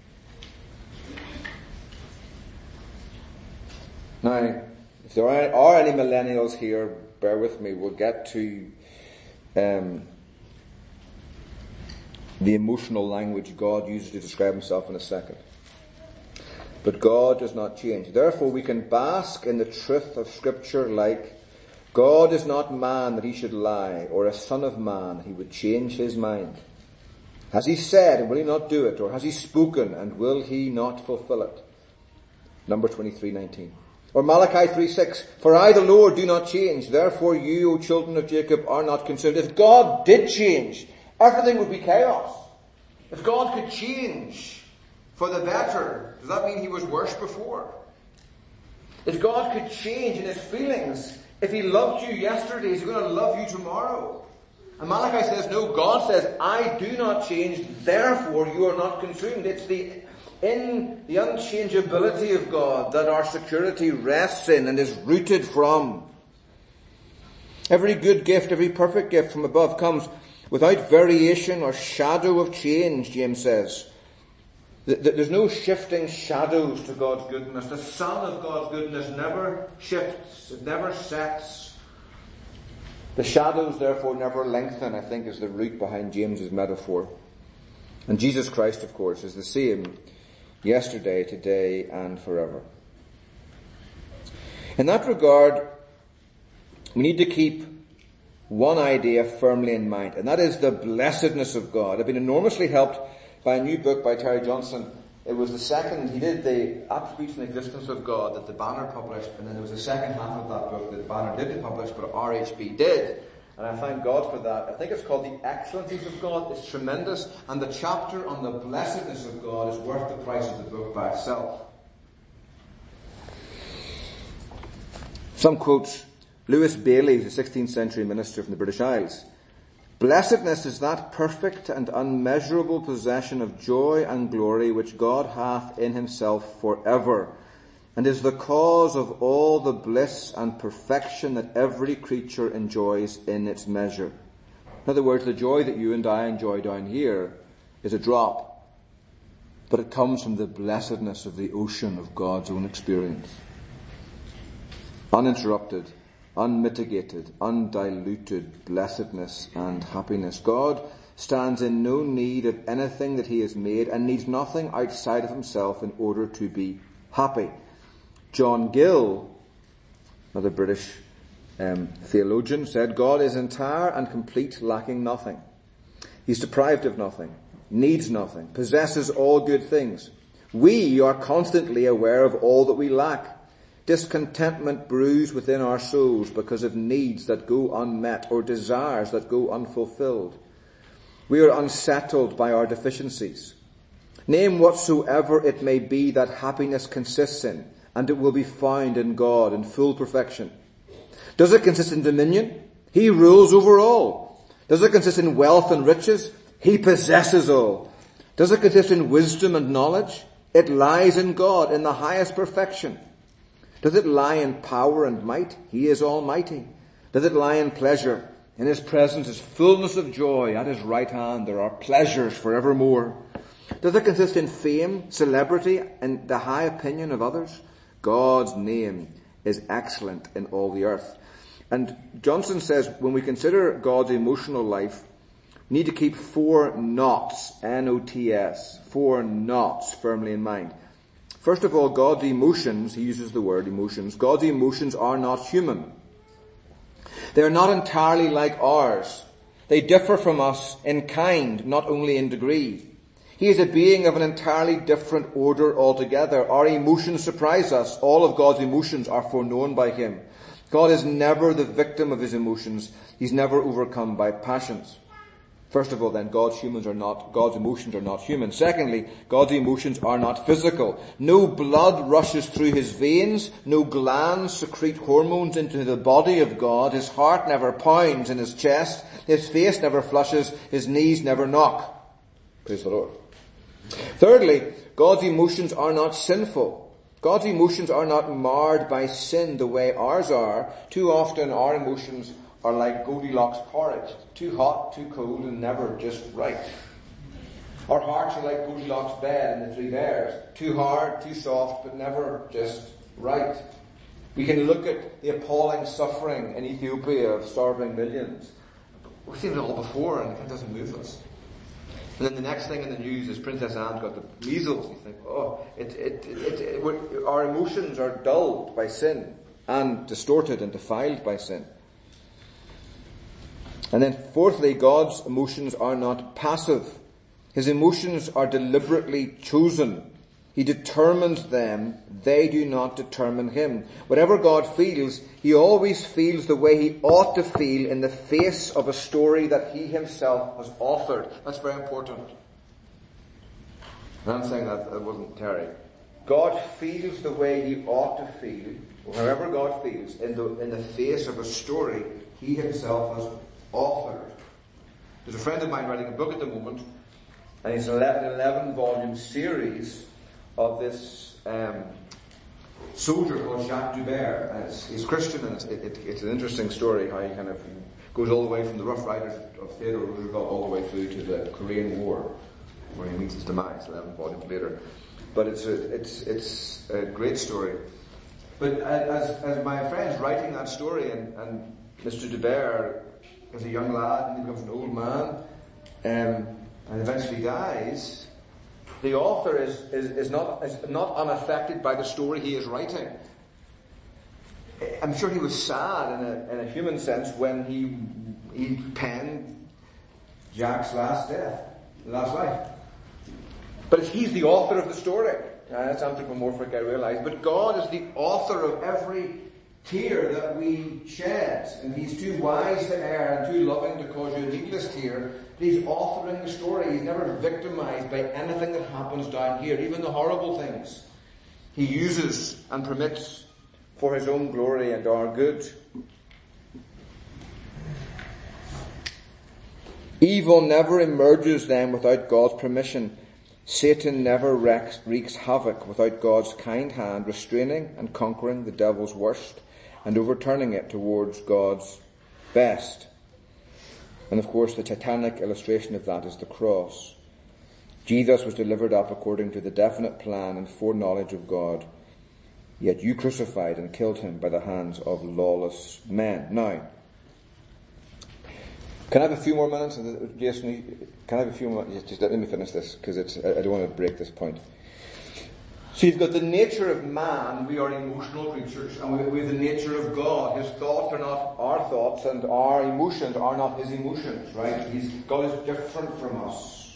Now, if there are, are any millennials here, bear with me, we'll get to um, the emotional language God uses to describe himself in a second. But God does not change. Therefore, we can bask in the truth of Scripture like, God is not man that he should lie, or a son of man that he would change his mind. Has he said, and will he not do it? Or has he spoken, and will he not fulfill it? Number twenty-three nineteen. Or Malachi three six. For I, the Lord, do not change. Therefore you, O children of Jacob, are not consumed. If God did change, everything would be chaos. If God could change for the better, does that mean he was worse before? If God could change in his feelings, if he loved you yesterday, is he going to love you tomorrow? And Malachi says, no, God says, I do not change, therefore you are not consumed. It's the in the unchangeability of God that our security rests in and is rooted from. Every good gift, every perfect gift from above comes without variation or shadow of change, James says. There's no shifting shadows to God's goodness. The sun of God's goodness never shifts. It never sets. The shadows, therefore, never lengthen, I think, is the root behind James's metaphor. And Jesus Christ, of course, is the same yesterday, today, and forever. In that regard, we need to keep one idea firmly in mind, and that is the blessedness of God. I've been enormously helped by a new book by Terry Johnson. It was the second, he did the Attributes and Existence of God that the Banner published, and then there was the second half of that book that the Banner didn't publish, but R H B did. And I thank God for that. I think it's called The Excellencies of God. It's tremendous. And the chapter on the blessedness of God is worth the price of the book by itself. Some quotes. Lewis Bailey, the sixteenth century minister from the British Isles. Blessedness is that perfect and unmeasurable possession of joy and glory which God hath in himself forever, and is the cause of all the bliss and perfection that every creature enjoys in its measure. In other words, the joy that you and I enjoy down here is a drop, but it comes from the blessedness of the ocean of God's own experience. Uninterrupted, unmitigated, undiluted blessedness and happiness. God stands in no need of anything that he has made and needs nothing outside of himself in order to be happy. John Gill, another British um, theologian, said, God is entire and complete, lacking nothing. He's deprived of nothing, needs nothing, possesses all good things. We are constantly aware of all that we lack. Discontentment brews within our souls because of needs that go unmet or desires that go unfulfilled. We are unsettled by our deficiencies. Name whatsoever it may be that happiness consists in, and it will be found in God in full perfection. Does it consist in dominion? He rules over all. Does it consist in wealth and riches? He possesses all. Does it consist in wisdom and knowledge? It lies in God in the highest perfection. Does it lie in power and might? He is almighty. Does it lie in pleasure? In his presence is fullness of joy. At his right hand there are pleasures forevermore. Does it consist in fame, celebrity, and the high opinion of others? God's name is excellent in all the earth. And Johnson says when we consider God's emotional life, we need to keep four knots, N O T S, four knots firmly in mind. First of all, God's emotions, he uses the word emotions, God's emotions are not human. They are not entirely like ours. They differ from us in kind, not only in degree. He is a being of an entirely different order altogether. Our emotions surprise us. All of God's emotions are foreknown by him. God is never the victim of his emotions. He's never overcome by passions. First of all, then, God's humans are not, God's emotions are not human. Secondly, God's emotions are not physical. No blood rushes through his veins. No glands secrete hormones into the body of God. His heart never pounds in his chest. His face never flushes. His knees never knock. Praise the Lord. Thirdly, God's emotions are not sinful. God's emotions are not marred by sin the way ours are. Too often our emotions are like Goldilocks porridge, too hot, too cold, and never just right. Our hearts are like Goldilocks bed in the three bears, too hard, too soft, but never just right. We can look at the appalling suffering in Ethiopia of starving millions. We've seen it all before, and it doesn't move us. And then the next thing in the news is Princess Anne's got the measles. You think, oh, it, it, it, it, it, our emotions are dulled by sin and distorted and defiled by sin. And then fourthly, God's emotions are not passive. His emotions are deliberately chosen. He determines them. They do not determine him. Whatever God feels, he always feels the way he ought to feel in the face of a story that he himself has authored. That's very important. And I'm saying that, that wasn't Terry. God feels the way he ought to feel, or however God feels, in the, in the face of a story he himself has authored. There's a friend of mine writing a book at the moment, and it's an eleven volume series of this um, soldier called Jacques Joubert. And it's, he's Christian, and it's, it, it, it's an interesting story how he kind of goes all the way from the Rough Riders of Theodore Roosevelt all the way through to the Korean War, where he meets his demise eleven volumes later. But it's a, it's, it's a great story. But as, as my friend's writing that story, and, and Mister Joubert is a young lad, and he becomes an old man, um, and eventually dies, the author is, is, is, not, is not unaffected by the story he is writing. I'm sure he was sad in a, in a human sense when he, he penned Jack's last death, last life. But he's the author of the story. Now, that's anthropomorphic, I realise. But God is the author of every tear that we shed. And he's too wise to err and too loving to cause you a needless tear. But he's authoring the story. He's never victimized by anything that happens down here, even the horrible things. He uses and permits for his own glory and our good. Evil never emerges then without God's permission. Satan never wreaks, wreaks havoc without God's kind hand restraining and conquering the devil's worst and overturning it towards God's best. And of course the titanic illustration of that is the cross. Jesus was delivered up according to the definite plan and foreknowledge of God, yet you crucified and killed him by the hands of lawless men. Now, can I have a few more minutes? Jason, can I have a few more minutes? Just let me finish this, because it's, I don't want to break this point. So you've got the nature of man. We are emotional creatures, and we have the nature of God. His thoughts are not our thoughts, and our emotions are not his emotions, right? He's, God is different from us.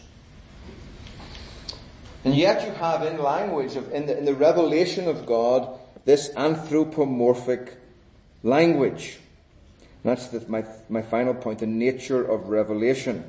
And yet you have in language, of, in, the, in the revelation of God, this anthropomorphic language. That's the, my, my final point, the nature of revelation.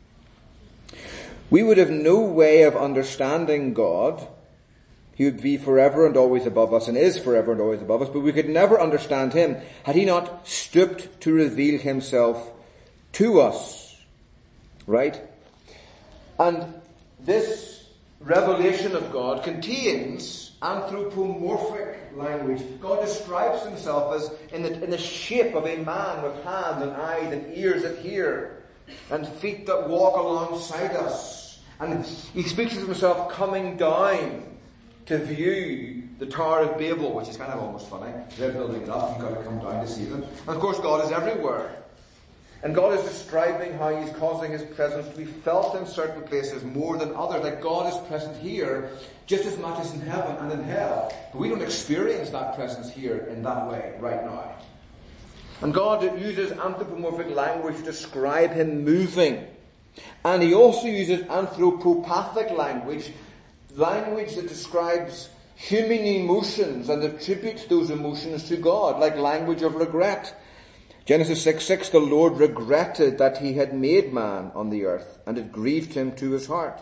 We would have no way of understanding God. He would be forever and always above us and is forever and always above us, but we could never understand him had he not stooped to reveal himself to us. Right? And this revelation of God contains anthropomorphic language. God describes himself as in the, in the shape of a man with hands and eyes and ears that hear and feet that walk alongside us. And he speaks of himself coming down to view the Tower of Babel, which is kind of almost funny. They're building it up, you've got to come down to see them. And of course God is everywhere. And God is describing how he's causing his presence to be felt in certain places more than others. Like God is present here just as much as in heaven and in hell. But we don't experience that presence here in that way right now. And God uses anthropomorphic language to describe him moving. And he also uses anthropopathic language, language that describes human emotions and attributes those emotions to God, like language of regret. Genesis six six, the Lord regretted that he had made man on the earth, and it grieved him to his heart.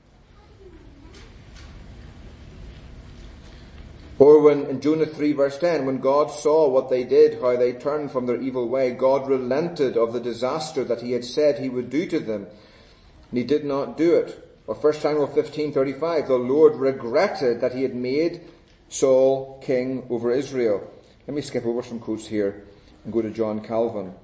Or when in Jonah three verse ten, when God saw what they did, how they turned from their evil way, God relented of the disaster that he had said he would do to them, and he did not do it. Or First Samuel fifteen thirty-five, the Lord regretted that he had made Saul king over Israel. Let me skip over some quotes here and go to John Calvin.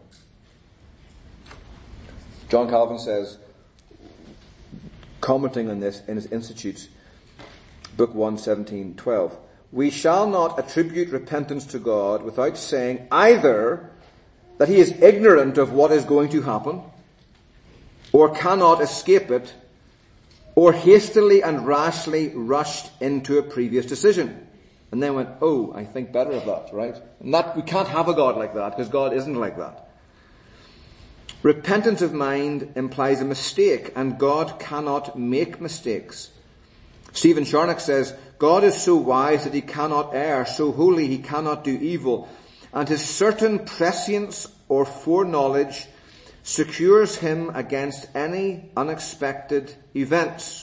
John Calvin says, commenting on this in his Institutes, Book one, seventeen twelve, we shall not attribute repentance to God without saying either that he is ignorant of what is going to happen, or cannot escape it, or hastily and rashly rushed into a previous decision. And then went, oh, I think better of that, right? And that, we can't have a God like that, because God isn't like that. Repentance of mind implies a mistake, and God cannot make mistakes. Stephen Charnock says, God is so wise that he cannot err, so holy he cannot do evil, and his certain prescience or foreknowledge secures him against any unexpected events.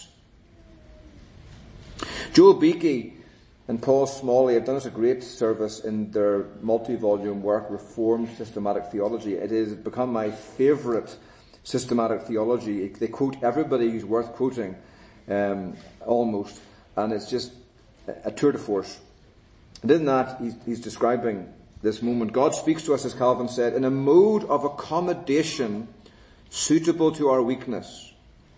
Joel Beakey and Paul Smalley have done us a great service in their multi-volume work, Reformed Systematic Theology. It has become my favourite systematic theology. They quote everybody who's worth quoting, um, almost, and it's just a tour de force. And in that, he's, he's describing this moment. God speaks to us, as Calvin said, in a mode of accommodation suitable to our weakness,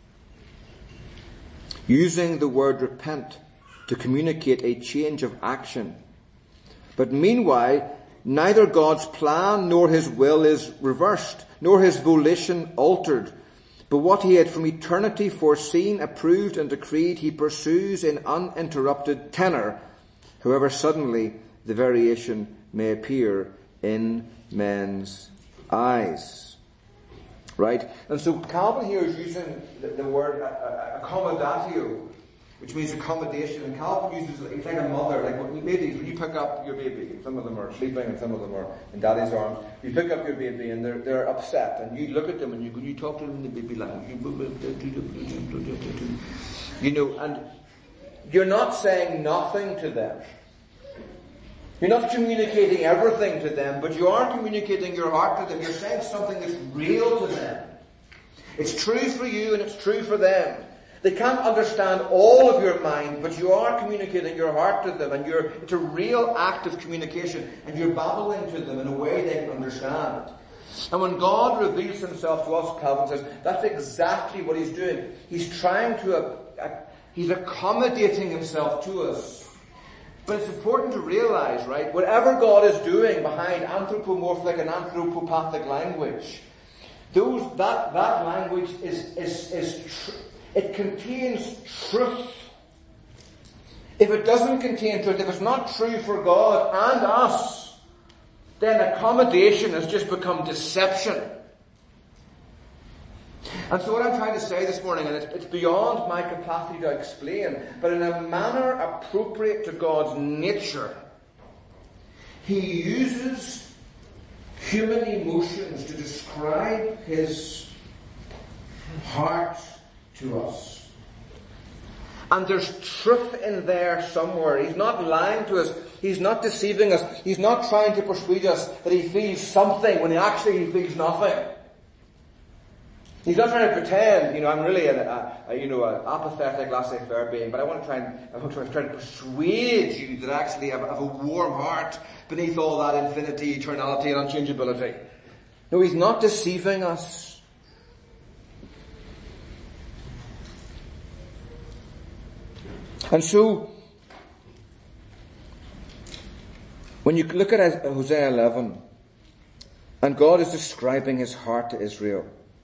using the word repent to communicate a change of action. But meanwhile, neither God's plan nor his will is reversed, nor his volition altered. But what he had from eternity foreseen, approved and decreed, he pursues in uninterrupted tenor. However, suddenly the variation may appear in men's eyes. Right? And so Calvin here is using the, the word uh, accommodatio, which means accommodation. And Calvin uses, it's like a mother, like when maybe when you pick up your baby, some of them are sleeping and some of them are in daddy's arms. You pick up your baby and they're they're upset, and you look at them and you you talk to them in the baby language, you know, and you're not saying nothing to them. You're not communicating everything to them, but you are communicating your heart to them. You're saying something that's real to them. It's true for you and it's true for them. They can't understand all of your mind, but you are communicating your heart to them, and you're, it's a real act of communication, and you're babbling to them in a way they can understand. And when God reveals himself to us, Calvin says, that's exactly what he's doing. He's trying to, uh, uh, he's accommodating himself to us. But it's important to realize, right, whatever God is doing behind anthropomorphic and anthropopathic language, those, that, that language is, is, is, tr- it contains truth. If it doesn't contain truth, if it's not true for God and us, then accommodation has just become deception. And so what I'm trying to say this morning, and it's, it's beyond my capacity to explain, but in a manner appropriate to God's nature, he uses human emotions to describe his heart to us. And there's truth in there somewhere. He's not lying to us. He's not deceiving us. He's not trying to persuade us that he feels something when he actually he feels nothing. He's not trying to pretend, you know, I'm really a, a, a you know, an apathetic, laissez-faire being, but I want to try and, I want to try to persuade you that actually I have, I have a warm heart beneath all that infinity, eternality, and unchangeability. No, he's not deceiving us. And so, when you look at Hosea eleven, and God is describing his heart to Israel.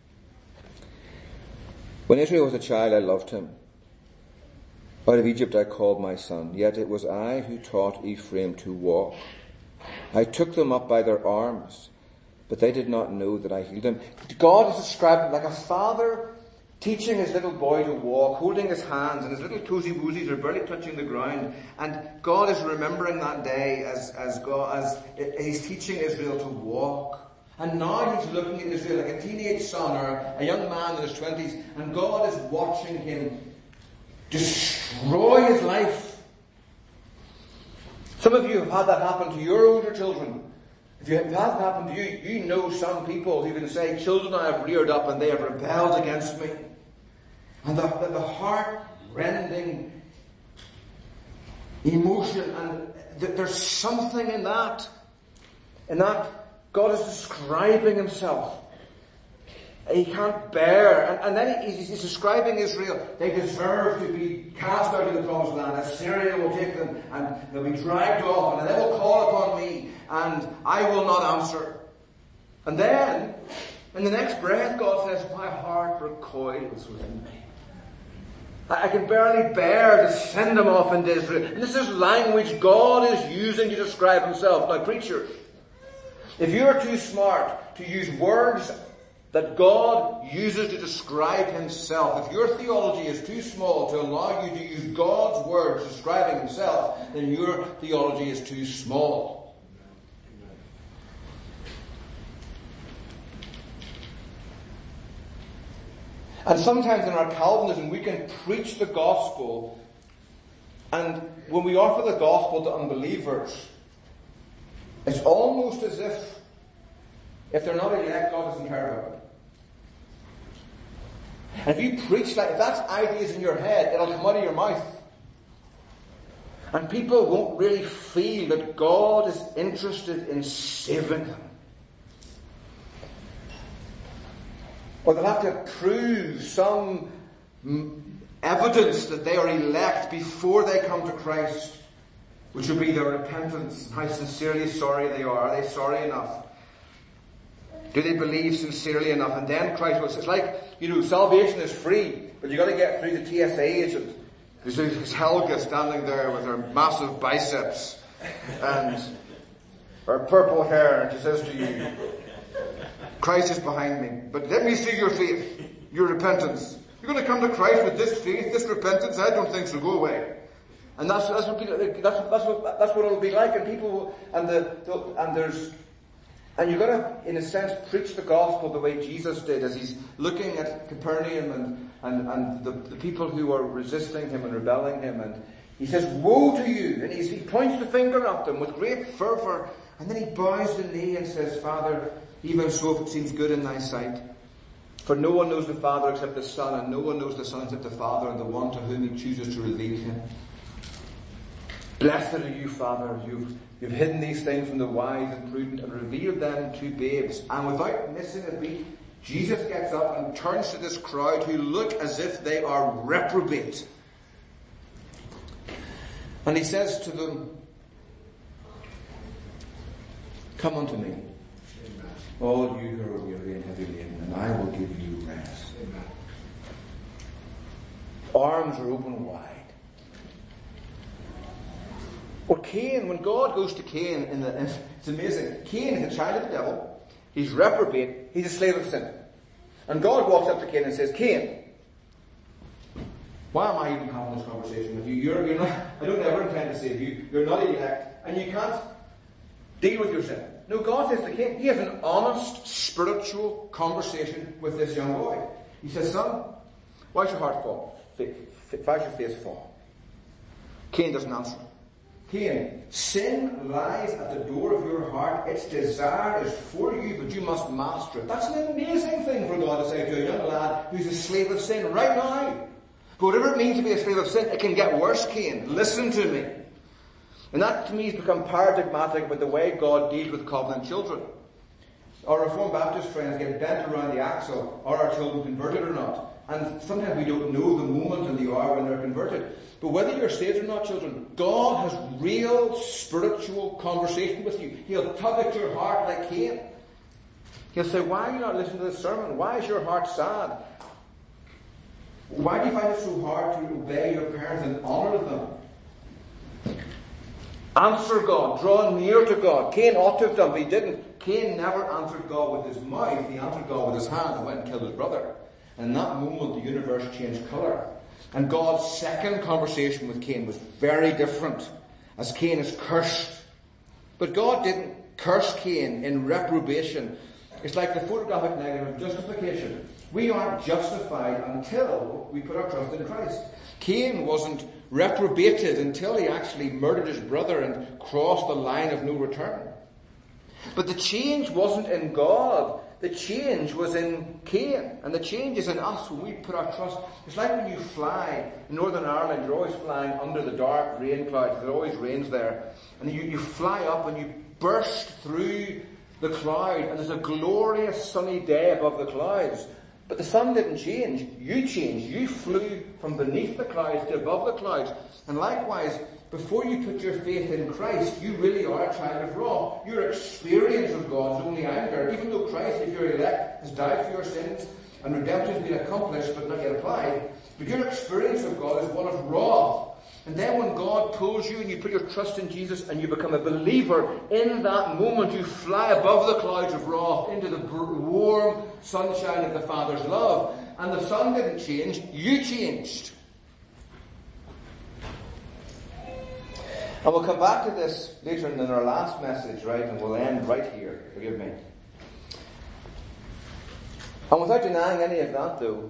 When Israel was a child, I loved him. Out of Egypt I called my son. Yet it was I who taught Ephraim to walk. I took them up by their arms, but they did not know that I healed them. God is described like a father teaching his little boy to walk, holding his hands, and his little toesy woosies are barely touching the ground. And God is remembering that day as, as God, as he's teaching Israel to walk. And now he's looking at Israel like a teenage son or a young man in his twenties, and God is watching him destroy his life. Some of you have had that happen to your older children. If you have that happen to you, you know some people who can say, children I have reared up and they have rebelled against me. And the, the, the heart-rending emotion, and th- there's something in that, in that God is describing himself. He can't bear. And, and then he's, he's describing Israel. They deserve to be cast out of the promised land. Assyria will take them and they'll be dragged off, and they will call upon me and I will not answer. And then, in the next breath, God says, my heart recoils within me. I, I can barely bear to send them off into Israel. And this is language God is using to describe himself. Now, preachers, if you're too smart to use words that God uses to describe himself, if your theology is too small to allow you to use God's words describing himself, then your theology is too small. And sometimes in our Calvinism we can preach the gospel, and when we offer the gospel to unbelievers, it's almost as if, if they're not elect, God doesn't care about it. And if you preach like, if that's ideas in your head, it'll come out of your mouth. And people won't really feel that God is interested in saving them. Or they'll have to prove some evidence that they are elect before they come to Christ, which will be their repentance, how sincerely sorry they are. Are they sorry enough? Do they believe sincerely enough? And then Christ will say, it's like, you know, salvation is free, but you've got to get through the T S A agent. There's Helga standing there with her massive biceps, and her purple hair, and she says to you, Christ is behind me, but let me see your faith, your repentance. You're going to come to Christ with this faith, this repentance? I don't think so. Go away. And that's that's what that's that's what that's what it'll be like. And people and the, the and there's and you've got to, in a sense, preach the gospel the way Jesus did, as he's looking at Capernaum and and and the, the people who are resisting him and rebelling him, and he says, "Woe to you!" And he's, he points the finger at them with great fervor, and then he bows the knee and says, "Father, even so, if it seems good in thy sight. For no one knows the Father except the Son, and no one knows the Son except the Father, and the one to whom he chooses to reveal him. Blessed are you, Father, you've, you've hidden these things from the wise and prudent and revealed them to babes." And without missing a beat, Jesus gets up and turns to this crowd who look as if they are reprobate. And he says to them, "Come unto me, all you who are weary and heavy laden, and I will give you rest." Amen. Arms are open wide. Well, Cain, when God goes to Cain, in the, it's amazing. Cain is a child of the devil. He's reprobate. He's a slave of sin. And God walks up to Cain and says, "Cain, why am I even having this conversation with you? You're, you're not, I don't ever intend to save you. You're not elect, and you can't deal with your sin." No, God says to Cain, he has an honest, spiritual conversation with this young boy. He says, "Son, why's your heart fall? Why's your face fall?" Cain doesn't answer. Cain, sin lies at the door of your heart. Its desire is for you, but you must master it. That's an amazing thing for God to say to a young lad who's a slave of sin right now. But whatever it means to be a slave of sin, it can get worse, Cain. Listen to me. And that to me has become paradigmatic about the way God deals with covenant children. Our Reformed Baptist friends get bent around the axle. Are our children converted or not? And sometimes we don't know the moment and the hour when they're converted. But whether you're saved or not, children, God has real spiritual conversation with you. He'll tug at your heart like Cain. He'll say, "Why are you not listening to this sermon? Why is your heart sad? Why do you find it so hard to obey your parents and honour them?" Answer God. Draw near to God. Cain ought to have done, but he didn't. Cain never answered God with his mouth. He answered God with his hand and went and killed his brother. And in that moment, the universe changed colour. And God's second conversation with Cain was very different, as Cain is cursed. But God didn't curse Cain in reprobation. It's like the photographic negative of justification. We aren't justified until we put our trust in Christ. Cain wasn't reprobated until he actually murdered his brother and crossed the line of no return. But the change wasn't in God. The change was in Cain. And the change is in us when we put our trust. It's like when you fly. In Northern Ireland, you're always flying under the dark rain clouds. There always rains there. And you, you fly up and you burst through the cloud. And there's a glorious sunny day above the clouds. But the sun didn't change. You changed. You flew from beneath the clouds to above the clouds. And likewise, before you put your faith in Christ, you really are a child of wrath. Your experience of God is only anger. Even though Christ, if you're elect, has died for your sins and redemption has been accomplished but not yet applied, but your experience of God is one of wrath. And then when God pulls you and you put your trust in Jesus and you become a believer, in that moment you fly above the clouds of wrath into the warm sunshine of the Father's love. And the sun didn't change, you changed. And we'll come back to this later in our last message, right? And we'll end right here. Forgive me. And without denying any of that, though,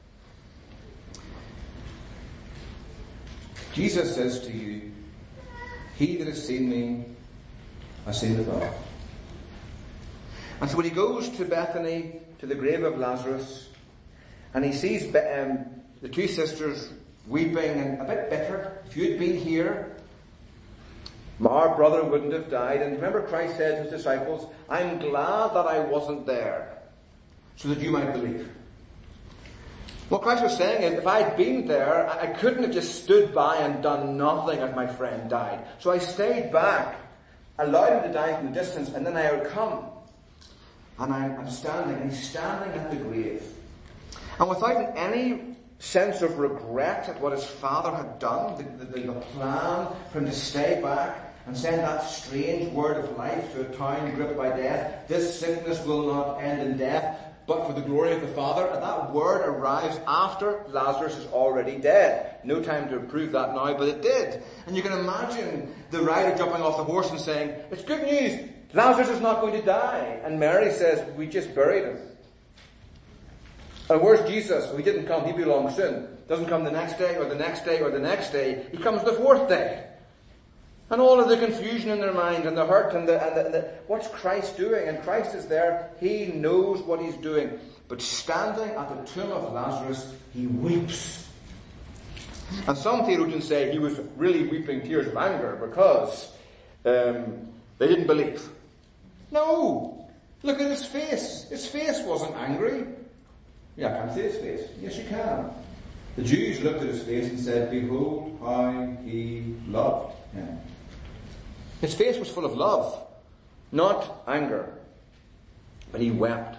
Jesus says to you, "He that has seen me has seen the Father." And so when he goes to Bethany, to the grave of Lazarus, and he sees um, the two sisters weeping and a bit bitter. If you'd been here, our brother wouldn't have died. And remember Christ said to his disciples, "I'm glad that I wasn't there, so that you might believe." What Christ was saying is, if I'd been there, I couldn't have just stood by and done nothing as my friend died. So I stayed back, allowed him to die from a distance, and then I would come. And I'm standing, and he's standing at the grave. And without any sense of regret at what his father had done, the, the, the plan for him to stay back and send that strange word of life to a town gripped by death. This sickness will not end in death, but for the glory of the Father. And that word arrives after Lazarus is already dead. No time to prove that now, but it did. And you can imagine the rider jumping off the horse and saying, it's good news, Lazarus is not going to die. And Mary says, we just buried him. And where's Jesus? Well, he didn't come, he belongs soon. Doesn't come the next day, or the next day, or the next day. He comes the fourth day. And all of the confusion in their mind, and the hurt, and the, and the, and the what's Christ doing? And Christ is there. He knows what he's doing. But standing at the tomb of Lazarus, he weeps. And some theologians say he was really weeping tears of anger because um, they didn't believe. No! Look at his face. His face wasn't angry. Yeah, I can't see his face. Yes, you can. The Jews looked at his face and said, behold how he loved him. His face was full of love, not anger. But he wept.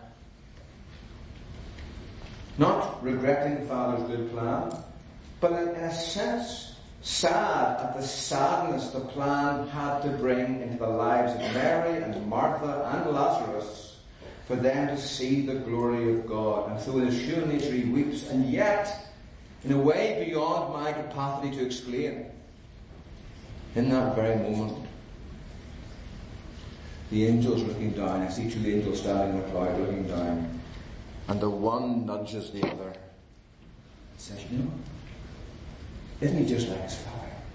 Not regretting the Father's good plan, but in a sense, sad at the sadness the plan had to bring into the lives of Mary and Martha and Lazarus for them to see the glory of God. And so in his human nature he weeps, and yet, in a way beyond my capacity to explain, in that very moment, the angels looking down, I see two angels standing in a cloud looking down, and the one nudges the other and says, you know, isn't he just like his Father?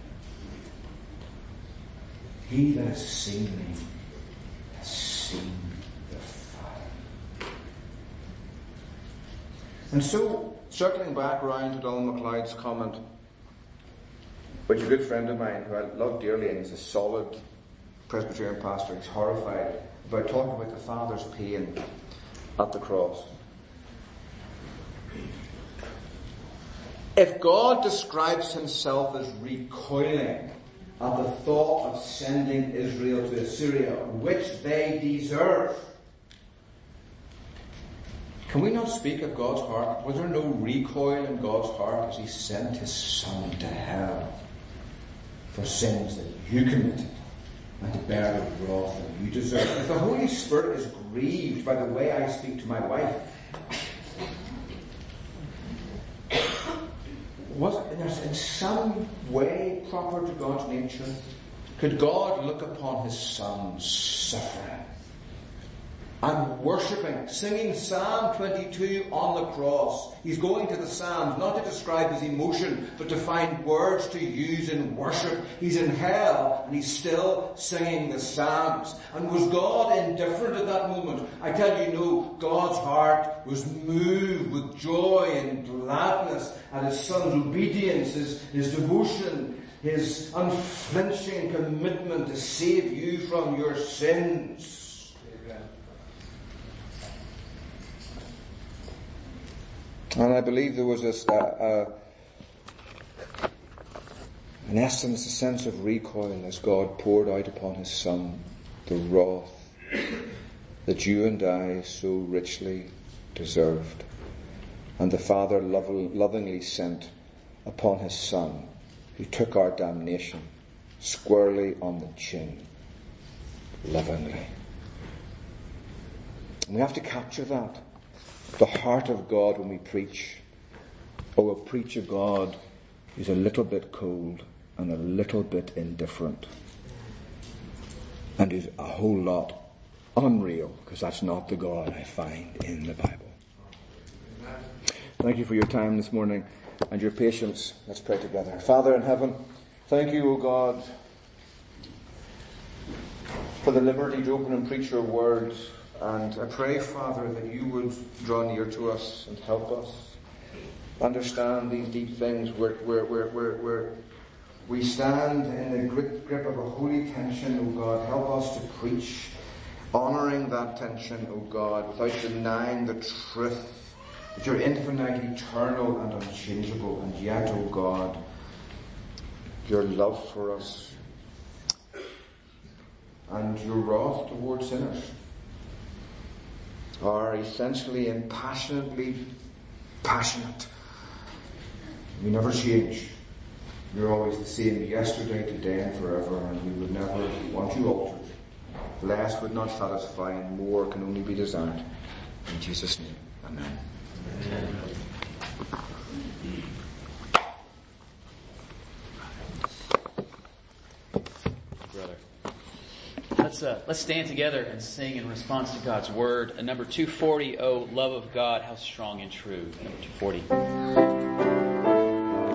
He that has seen me has seen the Father. And so, circling back round to Donald MacLeod's comment, which a good friend of mine who I love dearly, and he's a solid Presbyterian pastor, he's horrified about talking about the Father's pain at the cross. If God describes himself as recoiling at the thought of sending Israel to Assyria, which they deserve, can we not speak of God's heart? Was there no recoil in God's heart as he sent his Son to hell for sins that you committed and to bear the wrath that you deserve? If the Holy Spirit is grieved by the way I speak to my wife, was it in some way proper to God's nature? Could God look upon his Son suffering and worshipping, singing Psalm twenty-two on the cross? He's going to the Psalms not to describe his emotion, but to find words to use in worship. He's in hell and he's still singing the Psalms. And was God indifferent at that moment? I tell you no, God's heart was moved with joy and gladness at his Son's obedience, his, his devotion, his unflinching commitment to save you from your sins. And I believe there was a, a, a, in essence, a sense of recoil as God poured out upon his Son the wrath that you and I so richly deserved. And the Father lovingly sent upon his Son, who took our damnation squarely on the chin, lovingly. And we have to capture that. The heart of God when we preach. Or we'll preach a God who's a little bit cold and a little bit indifferent. And who's a whole lot unreal, because that's not the God I find in the Bible. Thank you for your time this morning and your patience. Let's pray together. Father in heaven, thank you, O God, for the liberty to open and preach your word. And I pray, Father, that you would draw near to us and help us understand these deep things where, where, where, where, where we stand in the grip, grip of a holy tension, O God. Help us to preach, honouring that tension, O God, without denying the truth that you're infinite, eternal, and unchangeable. And yet, O God, your love for us and your wrath towards sinners are essentially and passionately passionate. You never change. You're always the same yesterday, today and forever, and we would never want you altered. Less would not satisfy, and more can only be desired. In Jesus' name, amen. Amen. Brother. Let's uh, let's stand together and sing in response to God's word. And number two forty, oh, love of God, how strong and true. Number two forty.